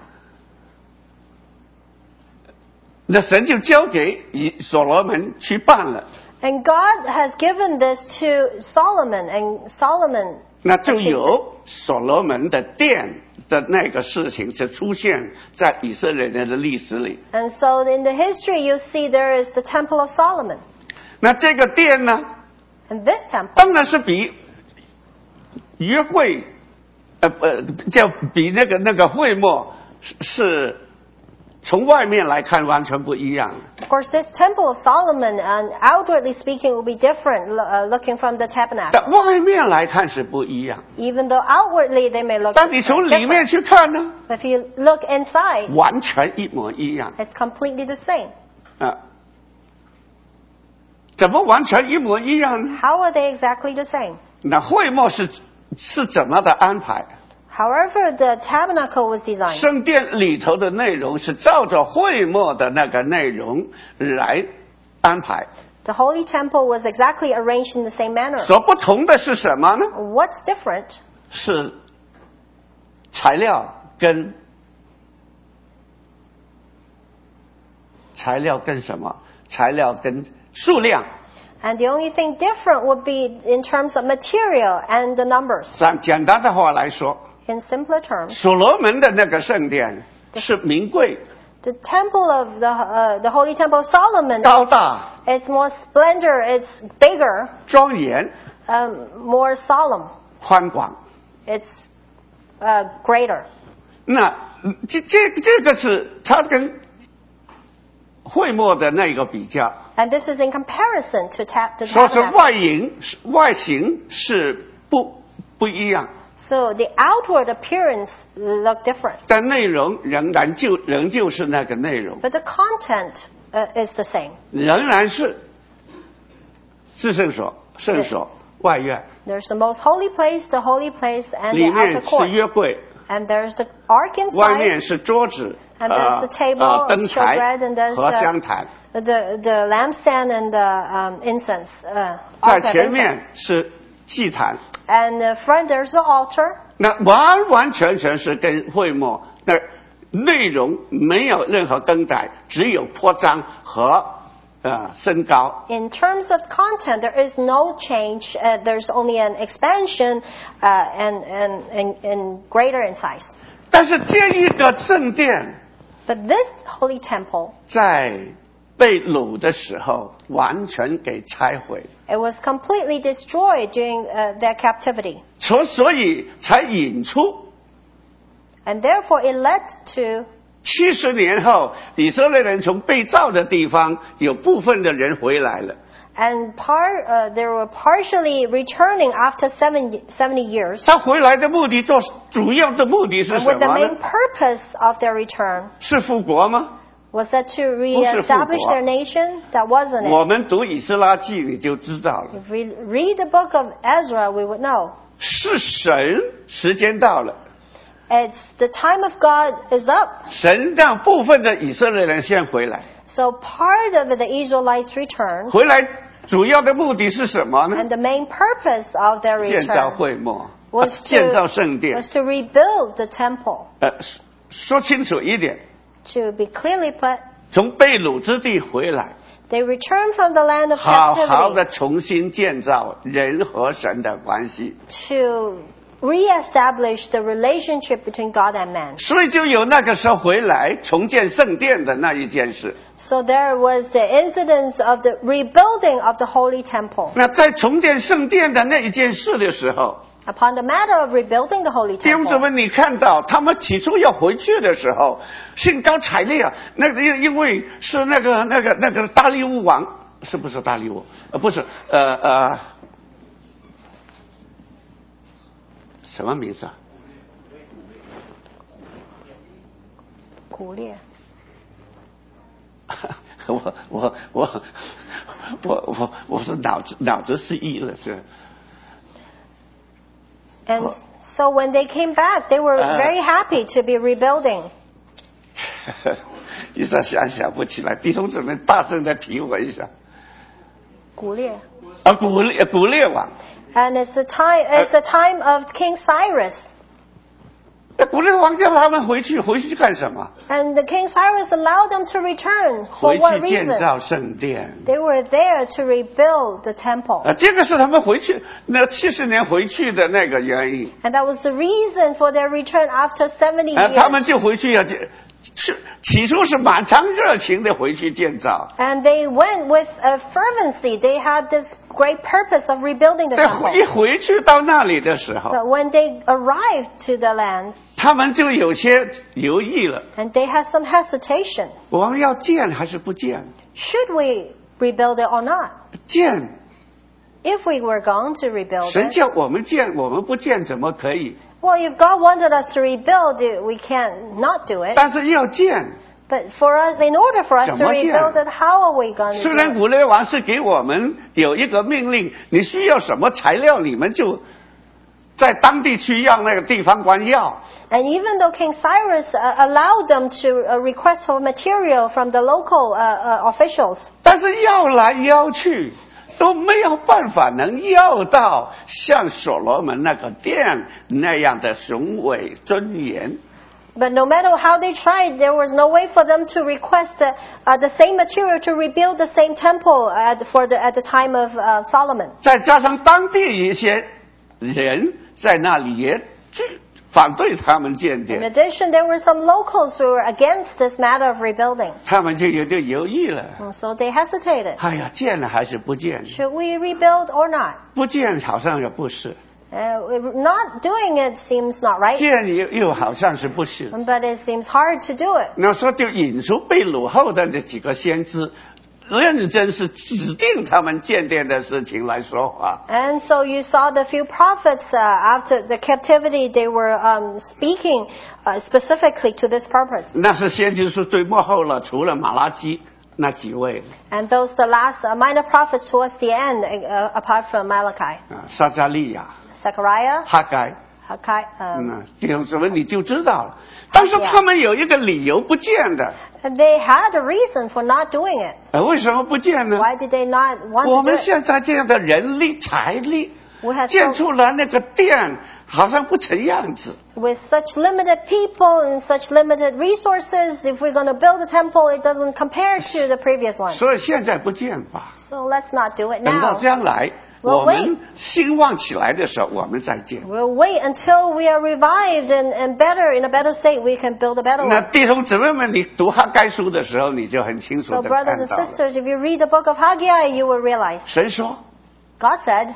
A: 那神就交给以所罗门去办了，
B: And God has given this to Solomon, and Solomon
A: 那就
B: achieved it.
A: 有所罗门的殿的那个事情就出现在以色列人的历史里。
B: And so in the history you see there is the Temple of Solomon.
A: 那这个殿呢，
B: And this temple
A: 当然是比约会，呃呃，叫比那个那个会幕是是从外面来看完全不一样。
B: Of course, this temple of Solomon, and outwardly speaking, will be different uh, looking from the
A: 但
B: tabernacle.
A: 外面来看是不一样，
B: Even though outwardly they may look
A: 但你从里面
B: different.
A: 去看呢，
B: If you look inside,
A: 完全一模一样
B: it's completely the same.
A: 啊！怎么完全一模一样呢？
B: How are they exactly the same?
A: 那会幕是是怎么的安排？
B: However, the tabernacle was designed.
A: 圣殿里头的内容是照着会幕的那个内容来安排，
B: The holy temple was exactly arranged in the same manner.
A: 所不同的是什么呢？
B: What's different?
A: 是材料跟材料跟什么？材料跟数量。
B: And the only thing different would be in terms of material and the numbers.
A: 讲简单的话来说，
B: In simpler terms,
A: 所罗门的那个圣殿是名贵、
B: the temple of the, uh, the holy temple of Solomon,
A: 高大、
B: it's more splendor, it's bigger,
A: 庄严、
B: um, more solemn,
A: 宽广。
B: it's uh, greater.
A: 那这这这个是它跟会幕的那个比较，
B: And this is in comparison to ta- the
A: 说是
B: tabernacle.
A: 外形外形是不不一样，
B: So the outward appearance look different,
A: 但内容仍然就仍旧是那个内容，
B: but the content uh, is the same.
A: 仍然是至圣所、圣所、外院，
B: There's the most holy place, the holy place, and
A: 里
B: the
A: 面
B: outer
A: 是
B: court.
A: 约柜，
B: And there's the ark
A: 外
B: inside,
A: 面是桌子、
B: and there's the table,
A: 呃灯
B: showbread,
A: 台
B: and there's
A: 和香坛，
B: the, the, the lampstand and the um, incense. Uh,
A: 在
B: altar of
A: 前面
B: incense.
A: 是祭坛。
B: And the front there's the altar.
A: 那完完全全是跟会幕那内容没有任何更改，只有扩张和呃升高。
B: In terms of content, there is no change. Uh, there's only an expansion uh, and, and, and, and greater in size.
A: 但是这一个圣殿
B: But this holy temple,
A: 在被掳的时候完全给拆毁，
B: it was completely destroyed during uh, their captivity.
A: 所所以才引出
B: And therefore it led to,
A: 七十年后，以色列人从被造的地方有部分的人回来了。
B: and part, uh, they were partially returning after seven, seventy years.
A: 他回来的目的，做主要的目的是
B: And
A: 什
B: with the
A: 么
B: main
A: 呢？
B: purpose of their return,
A: 是复国吗？
B: was that to reestablish their nation? That wasn't
A: 我
B: it.
A: 们读以斯拉记你就知道了，
B: If we read the book of Ezra, we would know.
A: 是神时间到了，
B: It's the time of God is up.
A: 神让部分的以色列人先回来，
B: So part of the Israelites returned,
A: 回来主要的目的是什么呢？
B: and the main purpose of their
A: 建造
B: return
A: 会幕，
B: was
A: 建造
B: to,
A: 圣殿。
B: was to rebuild the temple.
A: 呃，说说清楚一点，
B: To be clearly put,
A: 从被掳之地回来，
B: they returned from the land of
A: 好好的
B: captivity
A: 重新建造人和神的关系，
B: to reestablish the relationship between God and man.
A: 所以就有那个时候回来重建圣殿的那一件事。
B: So there was the incidence of the rebuilding of the holy temple.
A: 那在重建圣殿的那一件事的时候，
B: Upon the matter of rebuilding the holy
A: 弟兄姊
B: temple,
A: 妹，你看到他们起初要回去的时候，兴高采烈啊！那个因因为是那个那个那个大利乌王，是不是大利乌？呃，不是，呃呃，什么名字啊？
B: 古列。
A: 我我我我我我是脑子脑子失忆了，是。
B: And so when they came back, they were
A: Uh,
B: very happy to be rebuilding.
A: 一时想想不起来，弟兄姊妹大声的提我一下。
B: 古列。
A: 啊，古列古列王，
B: And it's the time, it's the time of King Cyrus.
A: 那古列王叫他们回去，回去干什么？
B: And the King Cyrus allowed them to return. For
A: 回
B: what
A: 去建
B: reason?
A: 造圣殿。
B: They were there to rebuild the temple.
A: 啊，这个是他们回去那七十年回去的那个原因。
B: And that was the reason for their return after seventy
A: 啊，他们
B: years.
A: 就回去要建，是起初是满腔热情的回去建造，
B: And they went with a fervency. They had this great purpose of rebuilding the
A: 但
B: temple.
A: 一回去到那里的时候，
B: But when they arrived to the land,
A: 他们就有些犹豫了：
B: and they had some hesitation.
A: 我们要建还是不建？
B: Should we rebuild it or not?
A: 建，
B: If we were going to rebuild
A: 神
B: it,
A: 叫我们建，我们不建怎么可以？
B: well, if God wanted us to rebuild it, we can't not do it.
A: 但是要建。
B: But for us, in order for us to
A: 怎么建？
B: rebuild it, how are we going to
A: 虽
B: do
A: 然
B: it?
A: 古列王是给我们有一个命令，你需要什么材料，你们就在当地去让那个地方官要。
B: And even though King Cyrus uh, allowed them to uh, request for material from the local uh, uh, officials,
A: 但是要来要去都没有办法能要到像所罗门那个殿那样的雄伟尊严。
B: but no matter how they tried, there was no way for them to request uh, uh, the same material to rebuild the same temple at, for the, at the time of uh, Solomon.
A: 再加上当地一些人在那里也拒反对他们建
B: In
A: 殿，
B: addition, there were some locals who were against this matter of rebuilding.
A: 他们就有点犹豫了。
B: And so they hesitated.
A: 哎呀，建了还是不建？
B: Should we rebuild or not?
A: 不建好像也不是，
B: Uh, not doing it seems not right,
A: 建又又好像是不是。
B: but it seems hard to do it.
A: 那时候就引出被掳后的那几个先知，认真是指定他们建殿的事情来说话。
B: And so you saw the few prophets uh, after the captivity, they were um, speaking uh, specifically to this purpose.
A: 那是先知是最幕后了，除了马拉基那几位
B: And those the last uh, minor prophets towards the end, uh, apart from Malachi,
A: 啊，撒加利亚、
B: Zechariah,
A: 哈该，
B: Haggai. Um,
A: 嗯，弟兄姊妹你就知道了。但是他们有一个理由不建的，
B: and they had a reason for not doing it.
A: 呃，为什么不建呢？
B: Why did they not want
A: 我
B: to do
A: 们
B: it?
A: 现在这样的人力财力，
B: We have
A: 建
B: so,
A: 出来那个殿好像不成样子。
B: with such limited people and such limited resources, if we're going to build a temple, it doesn't compare to the previous one.
A: 所以现在不建吧，
B: So let's not do it
A: 等到
B: now.
A: 将来
B: We'll
A: 我们兴旺起来的时候，我们再建。
B: We'll wait until we are revived and, and better, in a better state, we can build a better
A: 那
B: one.
A: 弟兄姊妹们，你读哈该书的时候，你就很清楚
B: So
A: 的
B: brothers
A: 看
B: and
A: 到了。
B: sisters, if you read the book of Haggai, you will realize.
A: 神说
B: God said,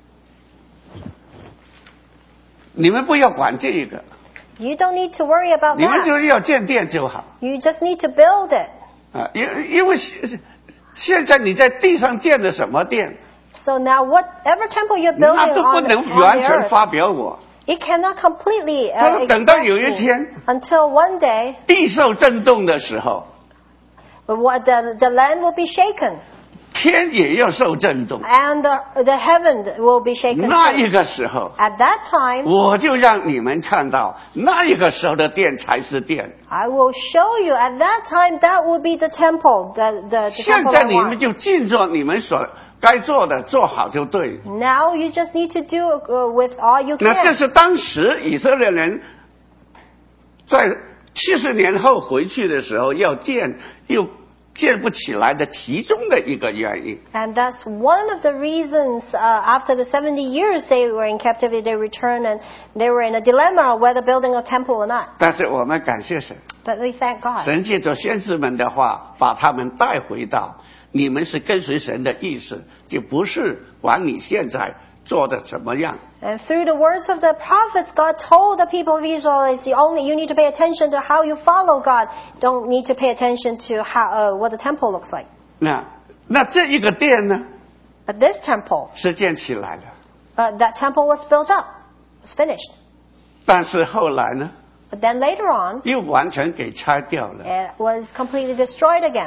A: 你们不要管这个，
B: you don't need to worry about
A: 你们
B: that.
A: 就是要建殿就好
B: You just need to build it.
A: 啊。因因为现现在你在地上建的什么殿，
B: So now whatever temple you're
A: 那
B: building
A: 都不
B: on,
A: 能
B: on
A: 完
B: the
A: 全
B: earth,
A: 发表我。
B: it cannot completely
A: 他
B: uh,
A: 说等到
B: express
A: 有一
B: me
A: 天
B: until one day
A: 地受震动的时候，
B: what the, the land will be shaken
A: 天也要受震动。
B: and the, the heaven will be shaken
A: 那一
B: too.
A: 个时候，
B: At that time,
A: 我就让你们看到，那一个时候的殿才是殿。
B: I will show you at that time that will be the temple, the, the, the
A: 现
B: temple
A: 在
B: I
A: 你们
B: want.
A: 就尽做你们所该做的，做好就对。
B: Now you just need to do uh, with all you
A: 那这
B: can.
A: 是当时以色列人在七十年后回去的时候要建又建不起来的其中的一个原因。
B: And that's one of the reasons uh, after the seventy years they were in captivity, they returned and they were in a dilemma whether building a temple or not.
A: 但是我们感谢神，
B: But we thank God.
A: 神借着先知们的话，把他们带回到你们是跟随神的意思，就不是管你现在做的怎么样。
B: And through the words of the prophets, God told the people of Israel, it's the only, you need to pay attention to how you follow God. Don't need to pay attention to how, uh, what the temple looks like.
A: 那那这一个殿呢，
B: But this temple,
A: 是建起来了，
B: uh, that temple was built up, was finished.
A: 但是后来呢，
B: But then later on,
A: 又完全给拆掉了。
B: it was completely destroyed again.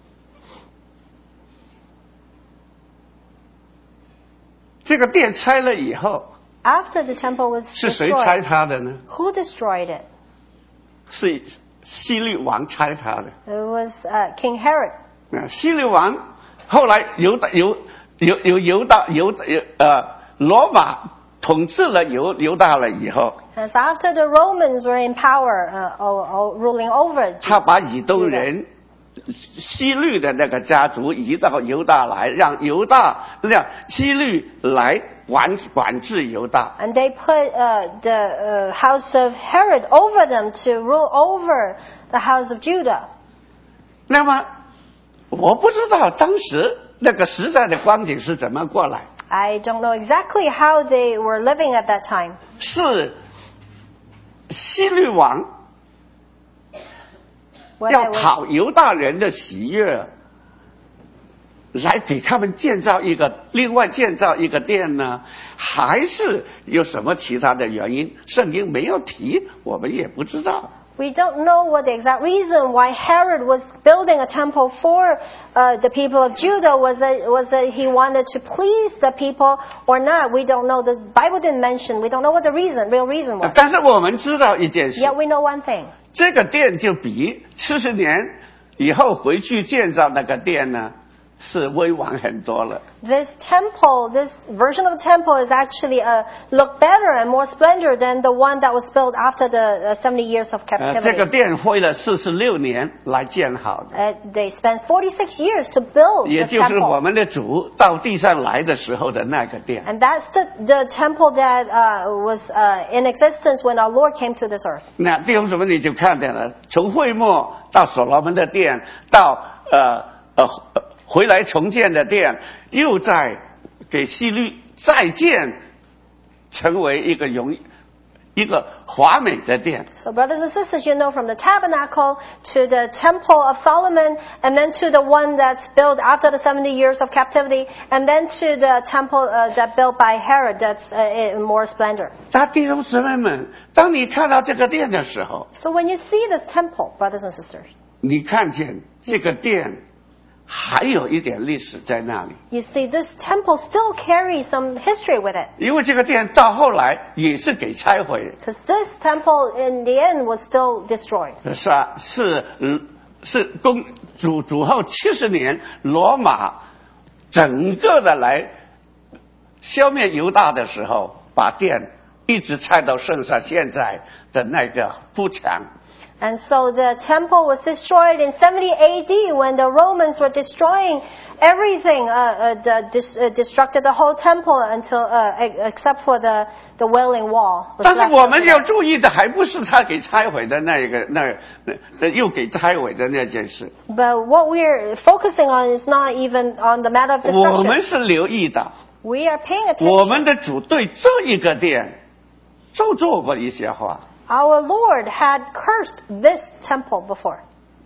A: 这个殿拆了以后，
B: After the temple was
A: 是谁拆
B: destroyed,
A: 它的呢？
B: who destroyed it?
A: 是希律王拆它的。
B: It was uh, King Herod.
A: 啊，希律王后来犹大犹犹犹犹大犹犹呃罗马统治了犹犹大了以后，
B: And so after the Romans were in power, uh, o- o- ruling over,
A: 他把以东人希律的那个家族移到犹大来，让犹大让希律来管管制犹大。
B: and they put uh, the uh, house of Herod over them to rule over the house of Judah.
A: 那么我不知道当时那个时代的光景是怎么过来，
B: I don't know exactly how they were living at that time.
A: 是希律王
B: Whether
A: 要
B: it was,
A: 讨犹大人的喜悦，来给他们建造一个另外建造一个殿呢，还是有什么其他的原因？圣经没有提，我们也不知道。
B: we don't know what the exact reason why Herod was building a temple for uh, the people of Judah. Was that, was that he wanted to please the people or not? We don't know. The Bible didn't mention. We don't know what the reason, real reason was.
A: 但是我们知道一件事，
B: Yet we know one thing.
A: 这个殿就比七十年以后回去建造那个殿呢，是威王很多了。
B: This temple, this version of the temple is actually uh, look better and more splendor than the one that was built after the uh, seventy years of
A: 呃，这
B: captivity.
A: 个殿花了四十六年来建好的，
B: Uh, they spent forty-six years to build
A: 也
B: this
A: 就是我
B: temple.
A: 们的主到地上来的时候的那个殿。
B: And that's the, the temple that uh, was uh, in existence when our Lord came to this earth.
A: 那弟兄姊妹你就看见了，从会幕到所罗门的殿，到呃呃回来重建的殿，又在给希律再建，成为一个荣一个华美的殿。
B: So brothers and sisters, you know, from the tabernacle to the temple of Solomon, and then to the one that's built after the seventy years of captivity, and then to the temple uh, that built by Herod that's uh, in more splendor.
A: 那弟兄姊妹们，当你看到这个殿的时候，
B: So when you see this temple, brothers and sisters,
A: 你看见这个殿还有一点历史在那里，
B: you see this temple still carries some history with it.
A: 因为这个殿到后来也是给拆毁，
B: Because this temple in the end was still destroyed.
A: 是啊，是是公主主后七十年，罗马整个的来消灭犹大的时候，把殿一直拆到剩下现在的那个铺墙。
B: And so the temple was destroyed in seventy A D when the Romans were destroying everything, uh, uh, the, dis, uh, destructed the whole temple until, uh, except for the, the Wailing Wall.
A: 但是我们要注意的还不是他给拆毁的那个那那又给拆毁的那件事。
B: But what we're focusing on is not even on the matter of destruction.
A: 我们是留意的。
B: We are paying attention.
A: 我们的主对这一个殿就做过一些话。
B: Our Lord had cursed this temple before.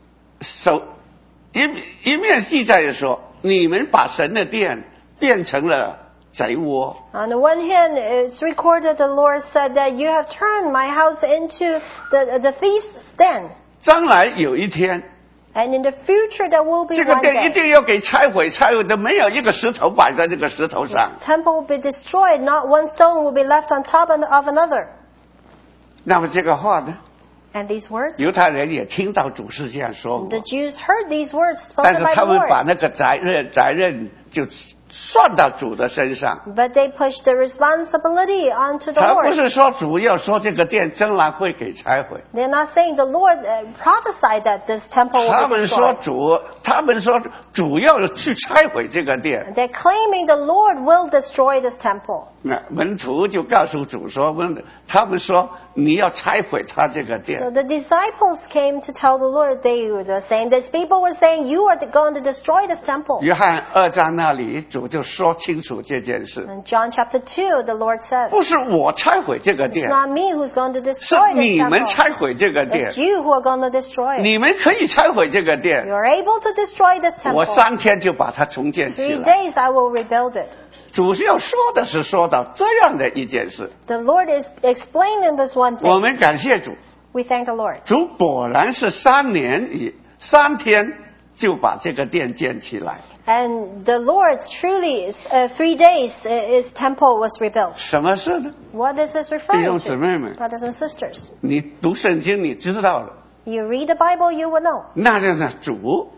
A: So 一一面记载说，你们把神的殿变成了贼窝。
B: On the one hand, it's recorded the Lord said that you have turned my house into the the thief's den.
A: 将来有一天，
B: And in the future, there will be
A: 这个
B: one
A: 殿一
B: day.
A: 定要给拆毁，拆毁的没有一个石头摆在这个石头上。
B: This temple will be destroyed. Not one stone will be left on top of another.
A: 那么这个话呢？
B: And these words,
A: 犹太人也听到主是这样说过，
B: the Jews heard these words
A: 但
B: spoken
A: 是
B: by
A: 他
B: the
A: 们把
B: Lord.
A: 那个责任责任就算到主的身上。
B: But they pushed the responsibility onto the
A: 他不
B: Lord.
A: 是说主要说这个殿将来会给拆毁，
B: They're not saying the Lord uh, prophesied that this temple
A: 他
B: will be
A: 们说
B: destroyed.
A: 主，他们说主要去拆毁这个殿。
B: They're claiming the Lord will destroy this temple.
A: 那门徒就告诉主说，问他们说你要拆毁他这个
B: So
A: 殿。
B: the disciples came to tell the Lord, they were saying, these people were saying, you are going to destroy this temple.
A: 约翰二章那里主就说清楚这件事，
B: In John chapter two, the Lord said,
A: 不是我拆毁这个
B: it's
A: 殿，
B: not me who's going to
A: 是
B: destroy this
A: 你们
B: temple.
A: 拆毁这个殿
B: It's。you who are going to destroy it.
A: 你们可以拆毁这个殿，
B: You're able to destroy this
A: 我
B: temple.
A: 三天就把它重建起
B: Three
A: 来。
B: days I will rebuild it.
A: 主要说的是说到这样的一件事，
B: The Lord is explaining this one
A: 我
B: thing.
A: 们感谢主，
B: We thank the Lord.
A: 主果然是三年以三天就把这个殿建起来。
B: And the Lord truly, is, uh, three days uh, his temple was rebuilt.
A: 什么事呢？
B: What is this
A: 弟
B: referring
A: 兄姊
B: to?
A: 妹们，
B: Brothers and sisters,
A: 你读圣经你知道了，
B: you read the Bible, you will know.
A: 那就是主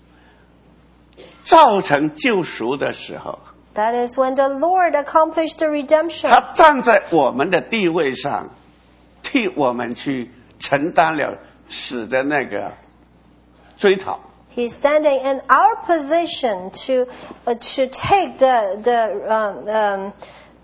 A: 造成救赎的时候，
B: That is when the Lord accomplished the redemption.
A: 他站在我们的地位上，替我们去承担了死的那个追讨。
B: He's standing in our position to uh, to take the the um, um,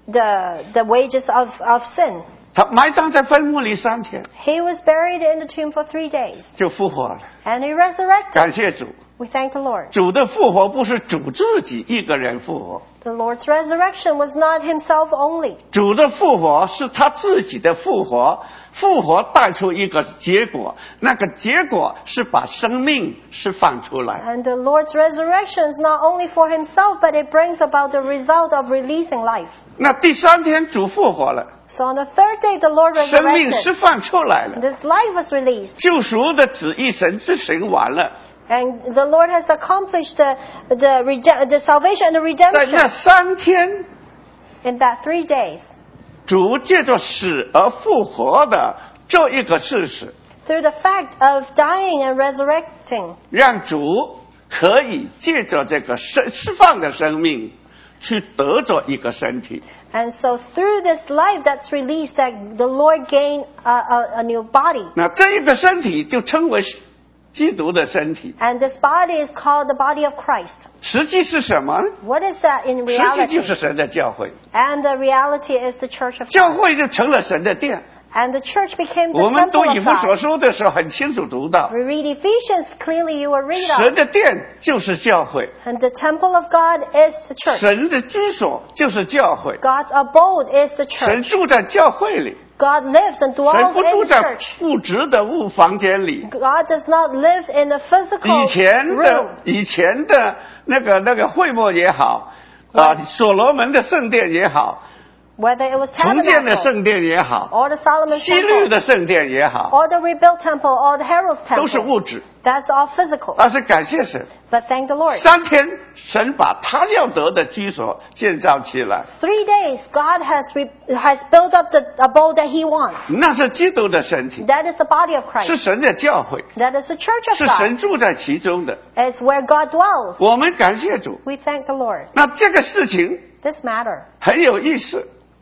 B: the the wages of, of sin.
A: 他埋葬在坟墓里三天，
B: He was buried in the tomb for three days,
A: 就复活了。
B: and he resurrected.
A: 感谢主，
B: We thank the Lord.
A: 主的复活不是主自己一个人复活，
B: The Lord's resurrection was not himself only.
A: 主的复活是他自己的复活。复活带出一个结果，那个结果是把生命释放出来。
B: And the Lord's resurrection is not only for himself, but it brings about the result of releasing life.
A: 那第三天主复活了，
B: So on the third day, the Lord
A: 生命释
B: resurrected.
A: 放出来了，
B: This life was released.
A: 救赎的旨意神执行完了。
B: And the Lord has accomplished the, the, rede- the salvation and the
A: 在那
B: redemption
A: 三天，
B: in that three days.
A: 主借着死而复活的这一个事实，
B: Through the fact of dying and resurrecting,
A: 让主可以借着这个释释放的生命，去得着一个身体。
B: and so through this life that's released, that the Lord gained a, a, a new body.
A: 那这一个身体就称为基督的身体。
B: And this body is called the body of Christ.
A: 实际是什么呢？
B: What is that in
A: 实际就
B: reality?
A: 是神的教会，
B: And the reality is the church of
A: 教
B: God.
A: 会就成了神的殿。
B: And the church became the
A: 我们读
B: temple
A: 以
B: of
A: 弗所
B: God.
A: 书的时候很清楚读到，
B: We read Ephesians, clearly you will read
A: 神
B: of.
A: 的殿就是教会，
B: And the temple of God is the church.
A: 神的居所就是教会，
B: God's abode is the
A: 神
B: church.
A: 住在教会里，
B: God lives and
A: 神
B: dwells
A: 不
B: in
A: 住
B: the
A: 在
B: church.
A: 物质的物房间里。
B: God does not live in a
A: 以
B: physical
A: 前
B: room.
A: 的以前的那个那个会幕也好，啊，所罗门的圣殿也好，
B: Whether it was
A: 重建的
B: tabernacle
A: 圣殿也好，
B: or the Solomon's
A: 西律
B: temple
A: 的圣殿也好，
B: or the rebuilt temple or the Herod's
A: 都是
B: temple.
A: 物质。
B: That's all physical.
A: 但是感谢神，
B: But thank the Lord.
A: 三天神把他要得的居所建造起来，
B: Three days, God has re- has built up the abode that He wants.
A: 那是基督的身体，
B: That is the body of
A: 是
B: Christ.
A: 神的教会，
B: That is the church of
A: 是
B: God.
A: 神住在其中的。
B: It's where God dwells.
A: 我们感谢主。
B: We thank the Lord.
A: 那这个事情
B: This matter.
A: 很有意思，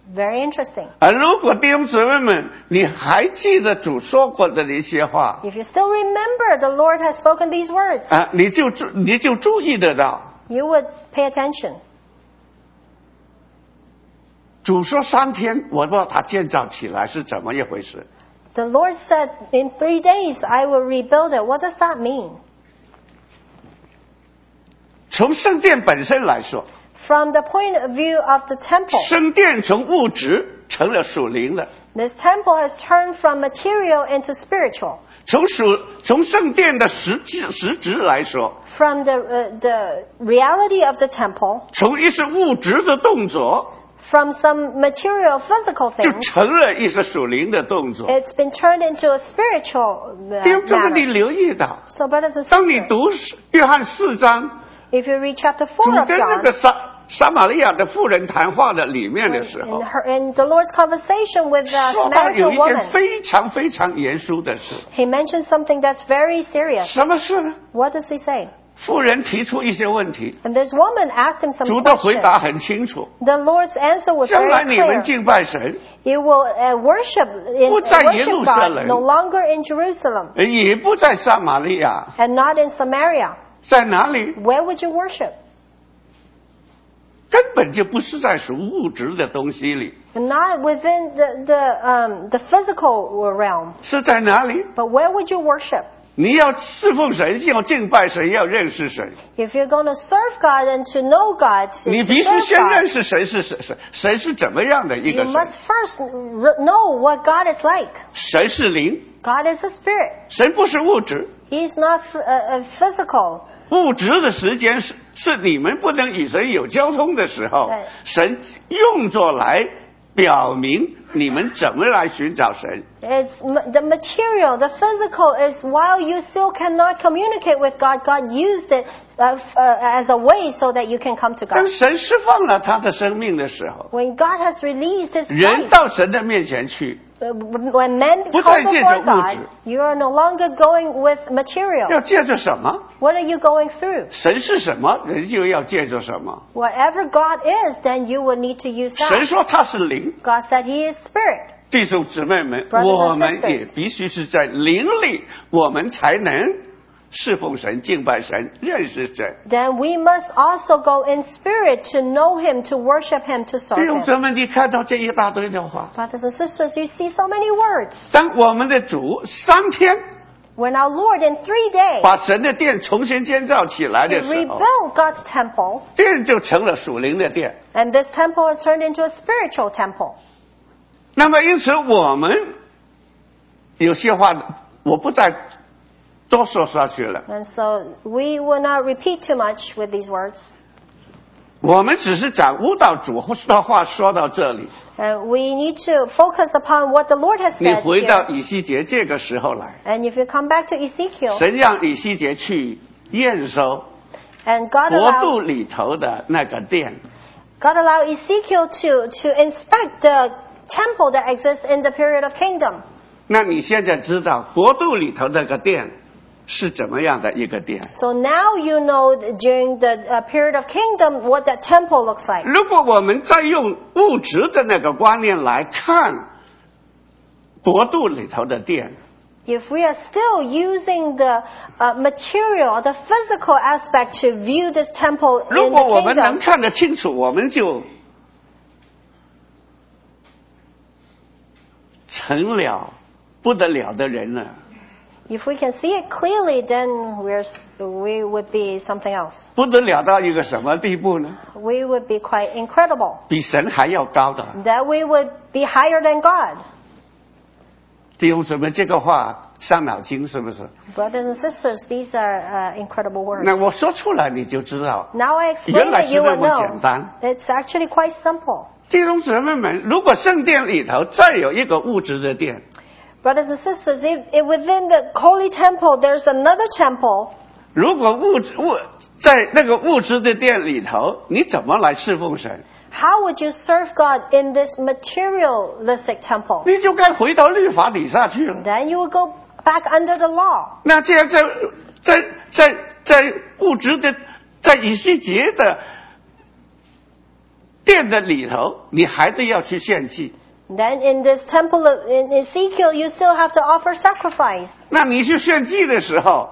B: Very interesting.
A: 而如果弟兄姊妹们，你还记得主说过的一些话，
B: If you still remember the Lord has spoken these words,
A: 啊，你就注你就注意得到，
B: you would pay attention.
A: 主说三天，我把它建造起来是怎么一回事？
B: The Lord said, in three days I will rebuild it. What does that mean?
A: 从圣殿本身来说，
B: From the point of view of the temple,
A: 圣殿从物质成了属灵的，
B: this temple has turned from material into spiritual.
A: 从属从圣殿的实质实质来说，
B: From the, uh, the reality of the temple,
A: 从一些物质的动作，
B: from some material physical
A: 就
B: things,
A: 成了一些属灵的动作。
B: it's been turned into a spiritual uh,
A: 弟兄姊妹，你
B: matter.
A: 留意到，
B: So brothers and
A: 当你
B: sisters,
A: 读约翰四章，
B: if you read chapter
A: 主
B: four of
A: 跟那个
B: John,
A: 撒撒玛利亚的妇人谈话的里面的
B: in,
A: 时候，
B: her, in the Lord's conversation with the
A: 说到有
B: Samaritan
A: 一件
B: woman,
A: 非常非常严肃的事，
B: he mentioned something that's very serious.
A: 什么事呢？
B: What does he say?
A: 妇人提出一些问题，
B: And this woman asked him some
A: 主的回
B: questions.
A: 答很清楚。
B: The Lord's answer was
A: 将
B: very
A: 来你们
B: clear.
A: 敬拜神，
B: You will uh, worship in
A: 不在耶
B: worship
A: 路撒冷。
B: God no longer in Jerusalem
A: 也不在撒玛利亚，
B: and not in Samaria.
A: 在哪里？
B: Where would you worship?
A: 根本就不是在属物质的东西里，
B: And not within the the um, the physical realm.
A: 是在哪里？
B: But where would you worship?
A: 你要侍奉神，要敬拜神，要认识神。
B: If you're going to serve God and to know God, to,
A: 你
B: to
A: 必须
B: serve
A: 先认
B: God,
A: 识神是神，神神是怎么样的一
B: you
A: 个神？
B: must first r- know what God is like.
A: 神是灵，
B: God is a spirit.
A: 神不是物质。
B: He's not f- uh, uh, physical.
A: 物质的时间是是你们不能与神有交通的时候
B: 对，
A: 神用作来表明你们怎么来寻找神。
B: It's m- the material, the physical is while you still cannot communicate with God, God used it uh, f- uh, as a way so that you can come to
A: 当
B: God.
A: 神释放了他的生命的时候，
B: When God has released His
A: 人
B: life,
A: 到神的面前去，
B: uh, when men
A: 不
B: come
A: 再借着
B: before
A: 物质。
B: God, you are no longer going with
A: 要
B: material.
A: 借着什么？
B: What are you going through?
A: 神是什么，人就要借着什么。
B: Whatever God is, then you will need to use
A: 神
B: that.
A: 说他是灵，
B: God said He is spirit.
A: 弟兄姊妹们，
B: Brothers and
A: 我们
B: sisters
A: 也必须是在灵里，我们才能侍奉神、敬拜神、认识神。
B: Then we must also go in spirit to know Him, to worship Him, to
A: 弟
B: serve
A: 兄
B: Him.
A: 姊妹，你看到这一大堆的话，
B: Brothers and sisters, you see so many words.
A: 当我们的主三天
B: When our Lord in three days
A: 把神的殿重新建造起来的时候，
B: rebuilt God's temple,
A: 殿就成了属灵的殿。
B: and this temple has turned into a spiritual temple.
A: 那么，因此我们有些话我不再多说下去了。
B: And so we will not repeat too much with these words.
A: 我们只是掌握到主的话说到这里。
B: And we need to focus upon what the Lord has
A: 你
B: said
A: 回到
B: here.
A: 以西结这个时候来，
B: And if you come back to Ezekiel,
A: 神让以西结去验收
B: and God
A: 国
B: allowed,
A: 度里头的那个殿。
B: God allowed Ezekiel to, to inspect the temple that exists in the period of kingdom.
A: 那你现在知道国度里头那个殿是怎么样的一个殿？
B: So now you know that during the uh, period of kingdom what that temple looks like.
A: 如果我们再用物质的那个观念来看国度里头的殿，
B: If we are still using the uh, material, the physical aspect to view this temple
A: 如
B: in
A: 果
B: the
A: 我们能
B: kingdom,
A: 看得清楚，我们就成了不得了的人了。
B: if we can see it clearly, then we're, we would be something else.
A: 不得了到一个什么地步呢？
B: We would be quite incredible.
A: 比神还要高的。
B: That we would be higher than God.
A: 弟兄姊妹，这个话伤脑筋是不是？
B: Brothers and sisters, these are uh, incredible words.
A: 那我说出来你就知道，
B: Now I explain
A: 原来
B: that
A: 是
B: you
A: 那
B: will
A: 么
B: know.
A: 简单。
B: It's actually quite simple.
A: 弟兄姊妹们，如果圣殿里头再有一个物质的殿，
B: Brothers and sisters, if, if within the holy temple there's another temple,
A: 如果物质物在那个物质的殿里头，你怎么来侍奉神？
B: how would you serve God in this materialistic temple?
A: 你就该回到律法底下去了。
B: Then you will go back under the law.
A: 那这样在在在在物质的在以西结的殿的里头，你还得要去献祭。
B: Then in this temple of, in Ezekiel, you still have to offer sacrifice.
A: 那你去献祭的时候，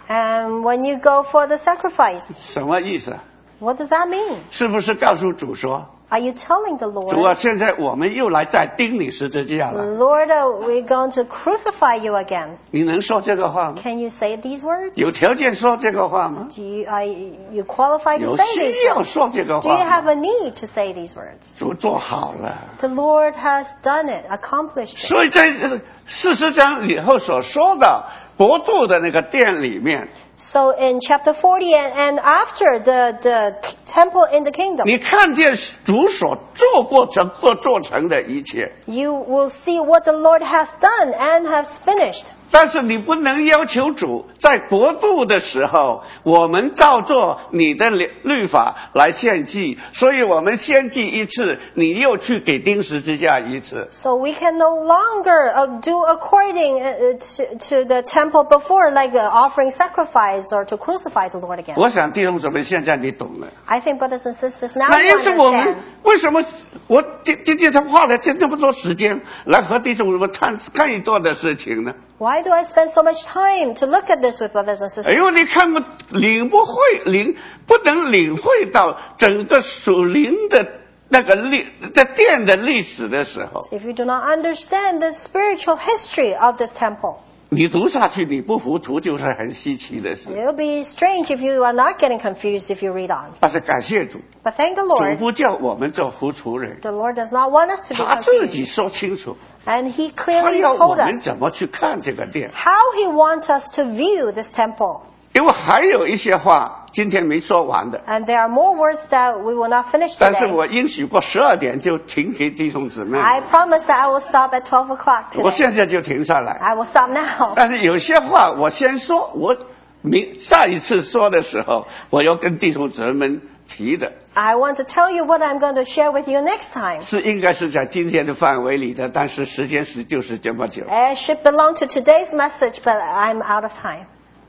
B: And when you go for the sacrifice,
A: 什么意思？
B: what does that mean?
A: 是不是告诉主说，
B: Are you telling the
A: 主啊，
B: Lord,
A: 现在我们又来再钉你十字架了？
B: Lord, uh, we're going to crucify you again?
A: 你能说这个话吗？
B: Can you say these words?
A: 有条件说这个话吗？
B: Do you, are you qualified to
A: 有
B: say
A: 需
B: these
A: 要
B: words?
A: 说这个
B: Do you
A: 话
B: have
A: 吗？
B: a need to say these words?
A: 主做好了。
B: The Lord has done it, accomplished it.
A: 所以在四十章以后所说的国度的那个殿里面，
B: So in chapter forty and, and after the, the temple in the kingdom,
A: 你看见主所做过成或做成的一切，
B: you will see what the Lord has done and has finished.
A: 但是你不能要求主在国度的时候，我们照做你的律律法来献祭，所以我们献祭一次，你又去给钉十字架一次。
B: So we can no longer uh, do according uh, to, to the temple before, like uh, offering sacrifice or to crucify the Lord again.
A: 我想弟兄姊妹，现在你懂了。
B: I think brothers and sisters now
A: 那
B: you
A: 因此我们
B: understand.
A: 为什么我今今天他花了这这么多时间来和弟兄姊妹看看一做的事情呢？
B: Why do I spend so much time to look at this with brothers and sisters?
A: 因为你看不领不会领不能领会到整个属灵的那个历的殿的历史的时候，
B: If you do not understand the spiritual history of this temple,
A: 你读下去你不糊涂就是很稀奇的事。
B: it'll be strange if you are not getting confused if you read on.
A: 但是感谢主，
B: But thank the
A: 主
B: Lord,
A: 不叫我们做糊涂人，
B: the Lord does not want us to be
A: 他自己
B: confused.
A: 说清楚，
B: And He
A: 他
B: clearly
A: 要我
B: told
A: 们
B: us
A: 怎么去看这个殿。
B: how He wants us to view this temple.
A: 因为还有一些话今天没说完的，
B: And there are more words that we will not finish
A: 但是
B: today.
A: 我应许过十二点就停给弟兄姊妹，
B: I promise that I will stop at twelve o'clock
A: 我
B: today.
A: 现在就停下来。
B: I will stop now.
A: 但是有些话我先说，我明下一次说的时候，我要跟弟兄姊妹们提的，
B: I want to tell you what I'm going to share with you next time.
A: 是应该是在今天的范围里的，但是时间是就是这么久。
B: It should belong to today's message, but I'm out of time.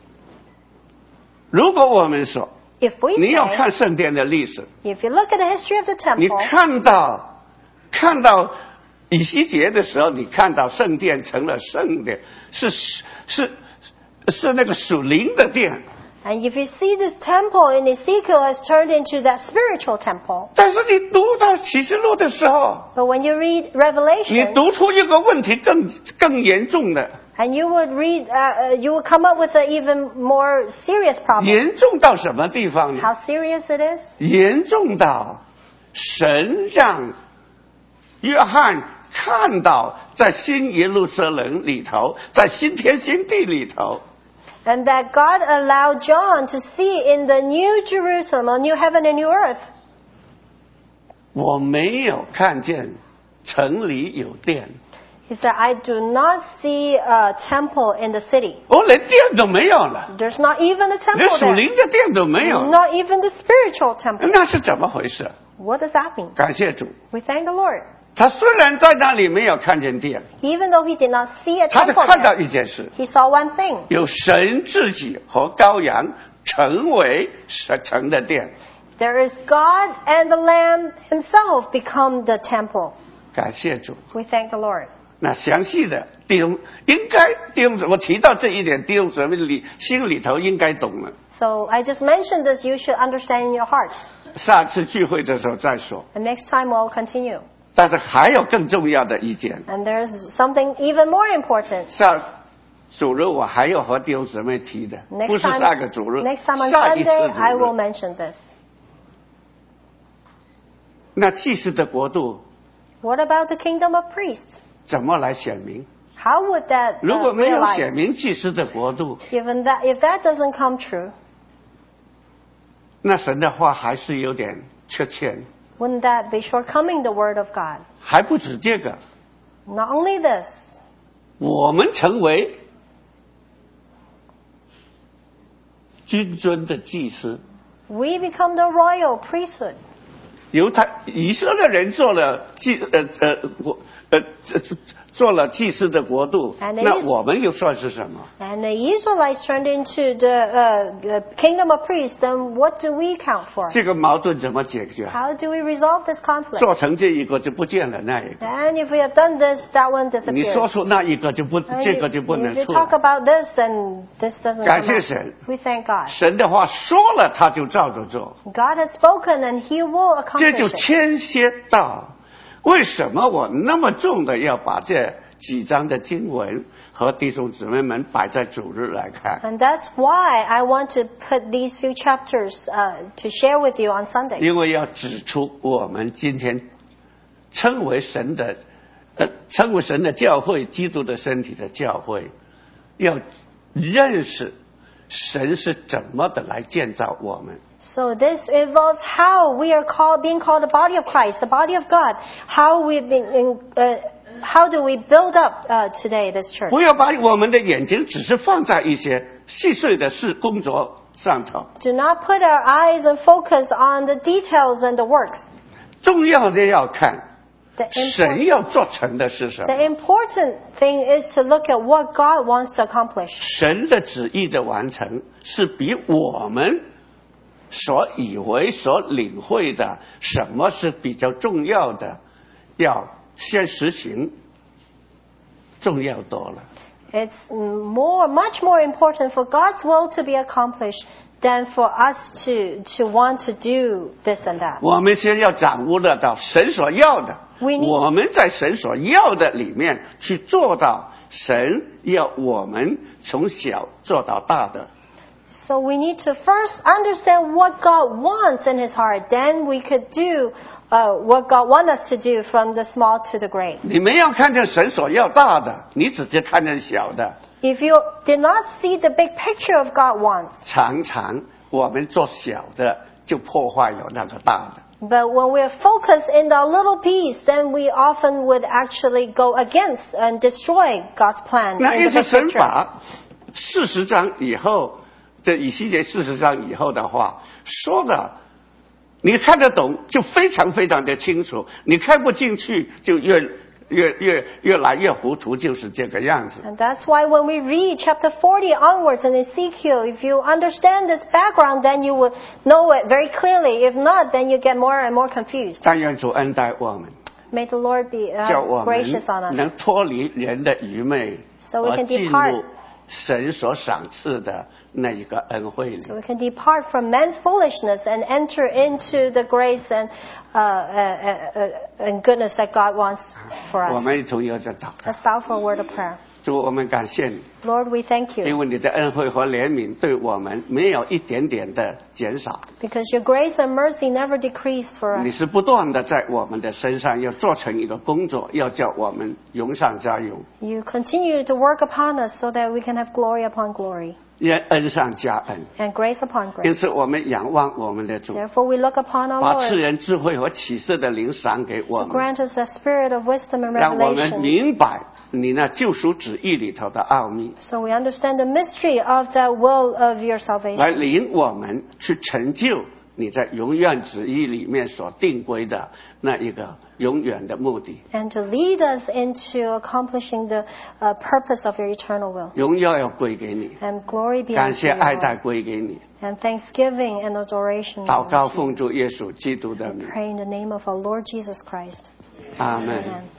A: 如果我们说
B: If we
A: 你要
B: say,
A: 看圣殿的历史，
B: if you look at the history of the
A: 你
B: temple,
A: 看到看到以西结的时候，你看到圣殿成了圣殿，是是是那个属灵的殿。
B: and if you see this temple in Ezekiel has turned into that spiritual temple,
A: 但是你读到启示录的时候，
B: but when you read
A: 你
B: Revelation,
A: 读出一个问题更更严重的，
B: and you would read, uh, uh, you would come up with an even more serious problem.
A: 严重到什么地方呢？
B: How serious it is?
A: 严重到神让约翰看到在新耶路撒冷里头，在新天新地里头，
B: And that God allowed John to see in the new Jerusalem, a new heaven and new earth,
A: 我没有看见城里有殿，
B: he said, I do not see a temple in the city.
A: 我连殿都没有了，
B: There's not even a
A: 连
B: temple
A: 属灵
B: there.
A: 的殿都没有了，
B: Not even the spiritual temple.
A: 那是怎么回事？
B: What does that mean?
A: 感谢主，
B: We thank the Lord.
A: 他虽然在那里没有看见殿，
B: Even though he did not see a
A: 他是
B: temple
A: 看到
B: there,
A: 一件事，
B: he saw one thing.
A: 有神自己和羔羊成为神成的殿。
B: There is God and the Lamb himself become the temple.
A: 感谢主。
B: We thank the Lord.
A: 那详细的弟兄应该弟兄姊妹，我提到这一点，弟兄姊妹里心里头应该懂了。
B: So I just mentioned this, you should understand in your hearts.
A: 下次聚会的时候再说。
B: And next time we'll continue.
A: 但是还有更重要的意见，
B: And there's something even more important.
A: 下主日我还要和弟兄姊妹提的，不
B: Next
A: 是下个
B: time,
A: 主日，
B: next time on
A: 下一次
B: Sunday,
A: 主
B: I will
A: 日。
B: mention this.
A: 那祭司的国度
B: What about the kingdom of priests?
A: 怎么来显明？
B: How would that
A: 如果
B: uh,
A: 没有显
B: realize?
A: 明祭司的国度，
B: Given that, if that doesn't come true,
A: 那神的话还是有点缺欠。
B: wouldn't that be shortcoming the word of God?
A: 还不止这个，
B: Not only this,
A: 我们成为君尊的祭司，
B: we become the royal priesthood.
A: 犹太以色列人做了祭呃呃我呃做了祭司的国度，
B: And the
A: 那
B: Is-
A: 我们又算是什么？
B: And the Israelites turned into the uh, uh, kingdom of priests, then what do we count for?
A: 这个矛盾怎么解决？
B: How do we resolve this conflict?
A: 做成这一个就不见了那一个，
B: And if we have done this, that one
A: 你
B: disappears.
A: 说出那一个就不，
B: And
A: 这
B: you-
A: 个就不
B: if
A: 能
B: you
A: 出
B: talk
A: 来。
B: about this, then this doesn't
A: 感
B: come
A: 谢
B: out.
A: 神，
B: We thank God.
A: 神的话说了，他就照着做，
B: God has spoken and He will
A: 这就
B: accomplish it.
A: 牵涉到为什么我那么重的要把这几章的经文和弟兄姊妹们摆在主日来看，
B: And that's why I want to put these few chapters uh, to share with you on Sunday.
A: 因为要指出我们今天称为神的，呃，称为神的教会，基督的身体的教会，要认识神是怎么的来建造我们。
B: So this involves how we are called, being called the body of Christ, the body of God. How we've been, in, uh, how do we build up uh, today this church?
A: 不要把我们的眼睛只是放在一些细碎的事工作上头，
B: Do not put our eyes and focus on the details and the works.
A: 重要的要看
B: The,
A: 神
B: import-
A: 要做成的是什
B: the
A: 么。
B: important thing is to look at what God wants to accomplish.
A: 神的旨意的完成是比我们所以为、所领会的什么是比较重要的，要先实行重要多了。
B: It's more, much more important for God's will to be accomplished than for us to, to want to do this and that.
A: 我们先要掌握得到神所要的，
B: We need-
A: 我们在神所要的里面去做到神要我们从小做到大的。
B: So we need to first understand what God wants in His heart. Then we could do uh, what God wants us to do from the small to the great.
A: 你们要看见神所要大的，你直接看见小的。
B: If you did not see the big picture of God wants,
A: 常常我们做小的就破坏了那个大的。
B: but when we're focused in the little piece, then we often would actually go against and destroy God's plan
A: 那
B: in
A: 一
B: the
A: 直
B: big
A: 神
B: picture.
A: 法四十章以后，这以西结四十章以后的话说的，你看得懂就非常非常的清楚，你看不进去就越越越越来越糊涂，就是这个样子。
B: And that's why when we read chapter forty onwards in Ezekiel, if you understand this background, then you will know it very clearly. If not, then you get more and more confused.
A: 但愿主恩待我们，
B: May the Lord be
A: 叫
B: uh,
A: 我们
B: gracious on
A: 能
B: us.
A: 脱离人的愚昧，
B: So we
A: 而
B: can
A: 进
B: depart.
A: 入神所赏赐的那一个恩惠里
B: So。we can depart from man's foolishness and enter into the grace and, uh, uh, uh, and goodness that God wants for
A: 我
B: us.
A: 们一同有着祷告，
B: Let's bow for a word of prayer.
A: 主，我们感谢你，
B: Lord, we thank
A: 因
B: you
A: 为你的恩惠和怜悯对我们没有一点点的减少，
B: because your grace and mercy never decreased for
A: 你
B: us.
A: 是不断的在我们的身上要做成一个工作，要叫我们荣上加荣，
B: You continue to work upon us so that we can have glory upon glory
A: 恩恩上加恩。
B: and grace upon
A: 因
B: grace.
A: 此，我们仰望我们的主，
B: Therefore, we look upon our
A: 把赐
B: Lord
A: 人智慧和启示的灵赏给我
B: to
A: 们，
B: grant us the spirit of wisdom and
A: 让我们
B: revelation
A: 明白你那救赎旨意里头的奥秘，
B: so we understand the mystery of the will of your
A: 来
B: salvation
A: 领我们去成就你在永远旨意里面所定规的那一个永远的目的。
B: and to lead us into accomplishing the uh, purpose of your eternal will.
A: 荣耀要归给你，
B: And glory be
A: 感
B: unto
A: 谢
B: you,
A: 爱戴
B: Lord.
A: 归给你。
B: And thanksgiving and adoration.
A: 祷告
B: unto you.
A: 奉主耶稣基督的名，
B: Pray in the name of our Lord Jesus Christ.
A: 阿门。
B: Amen.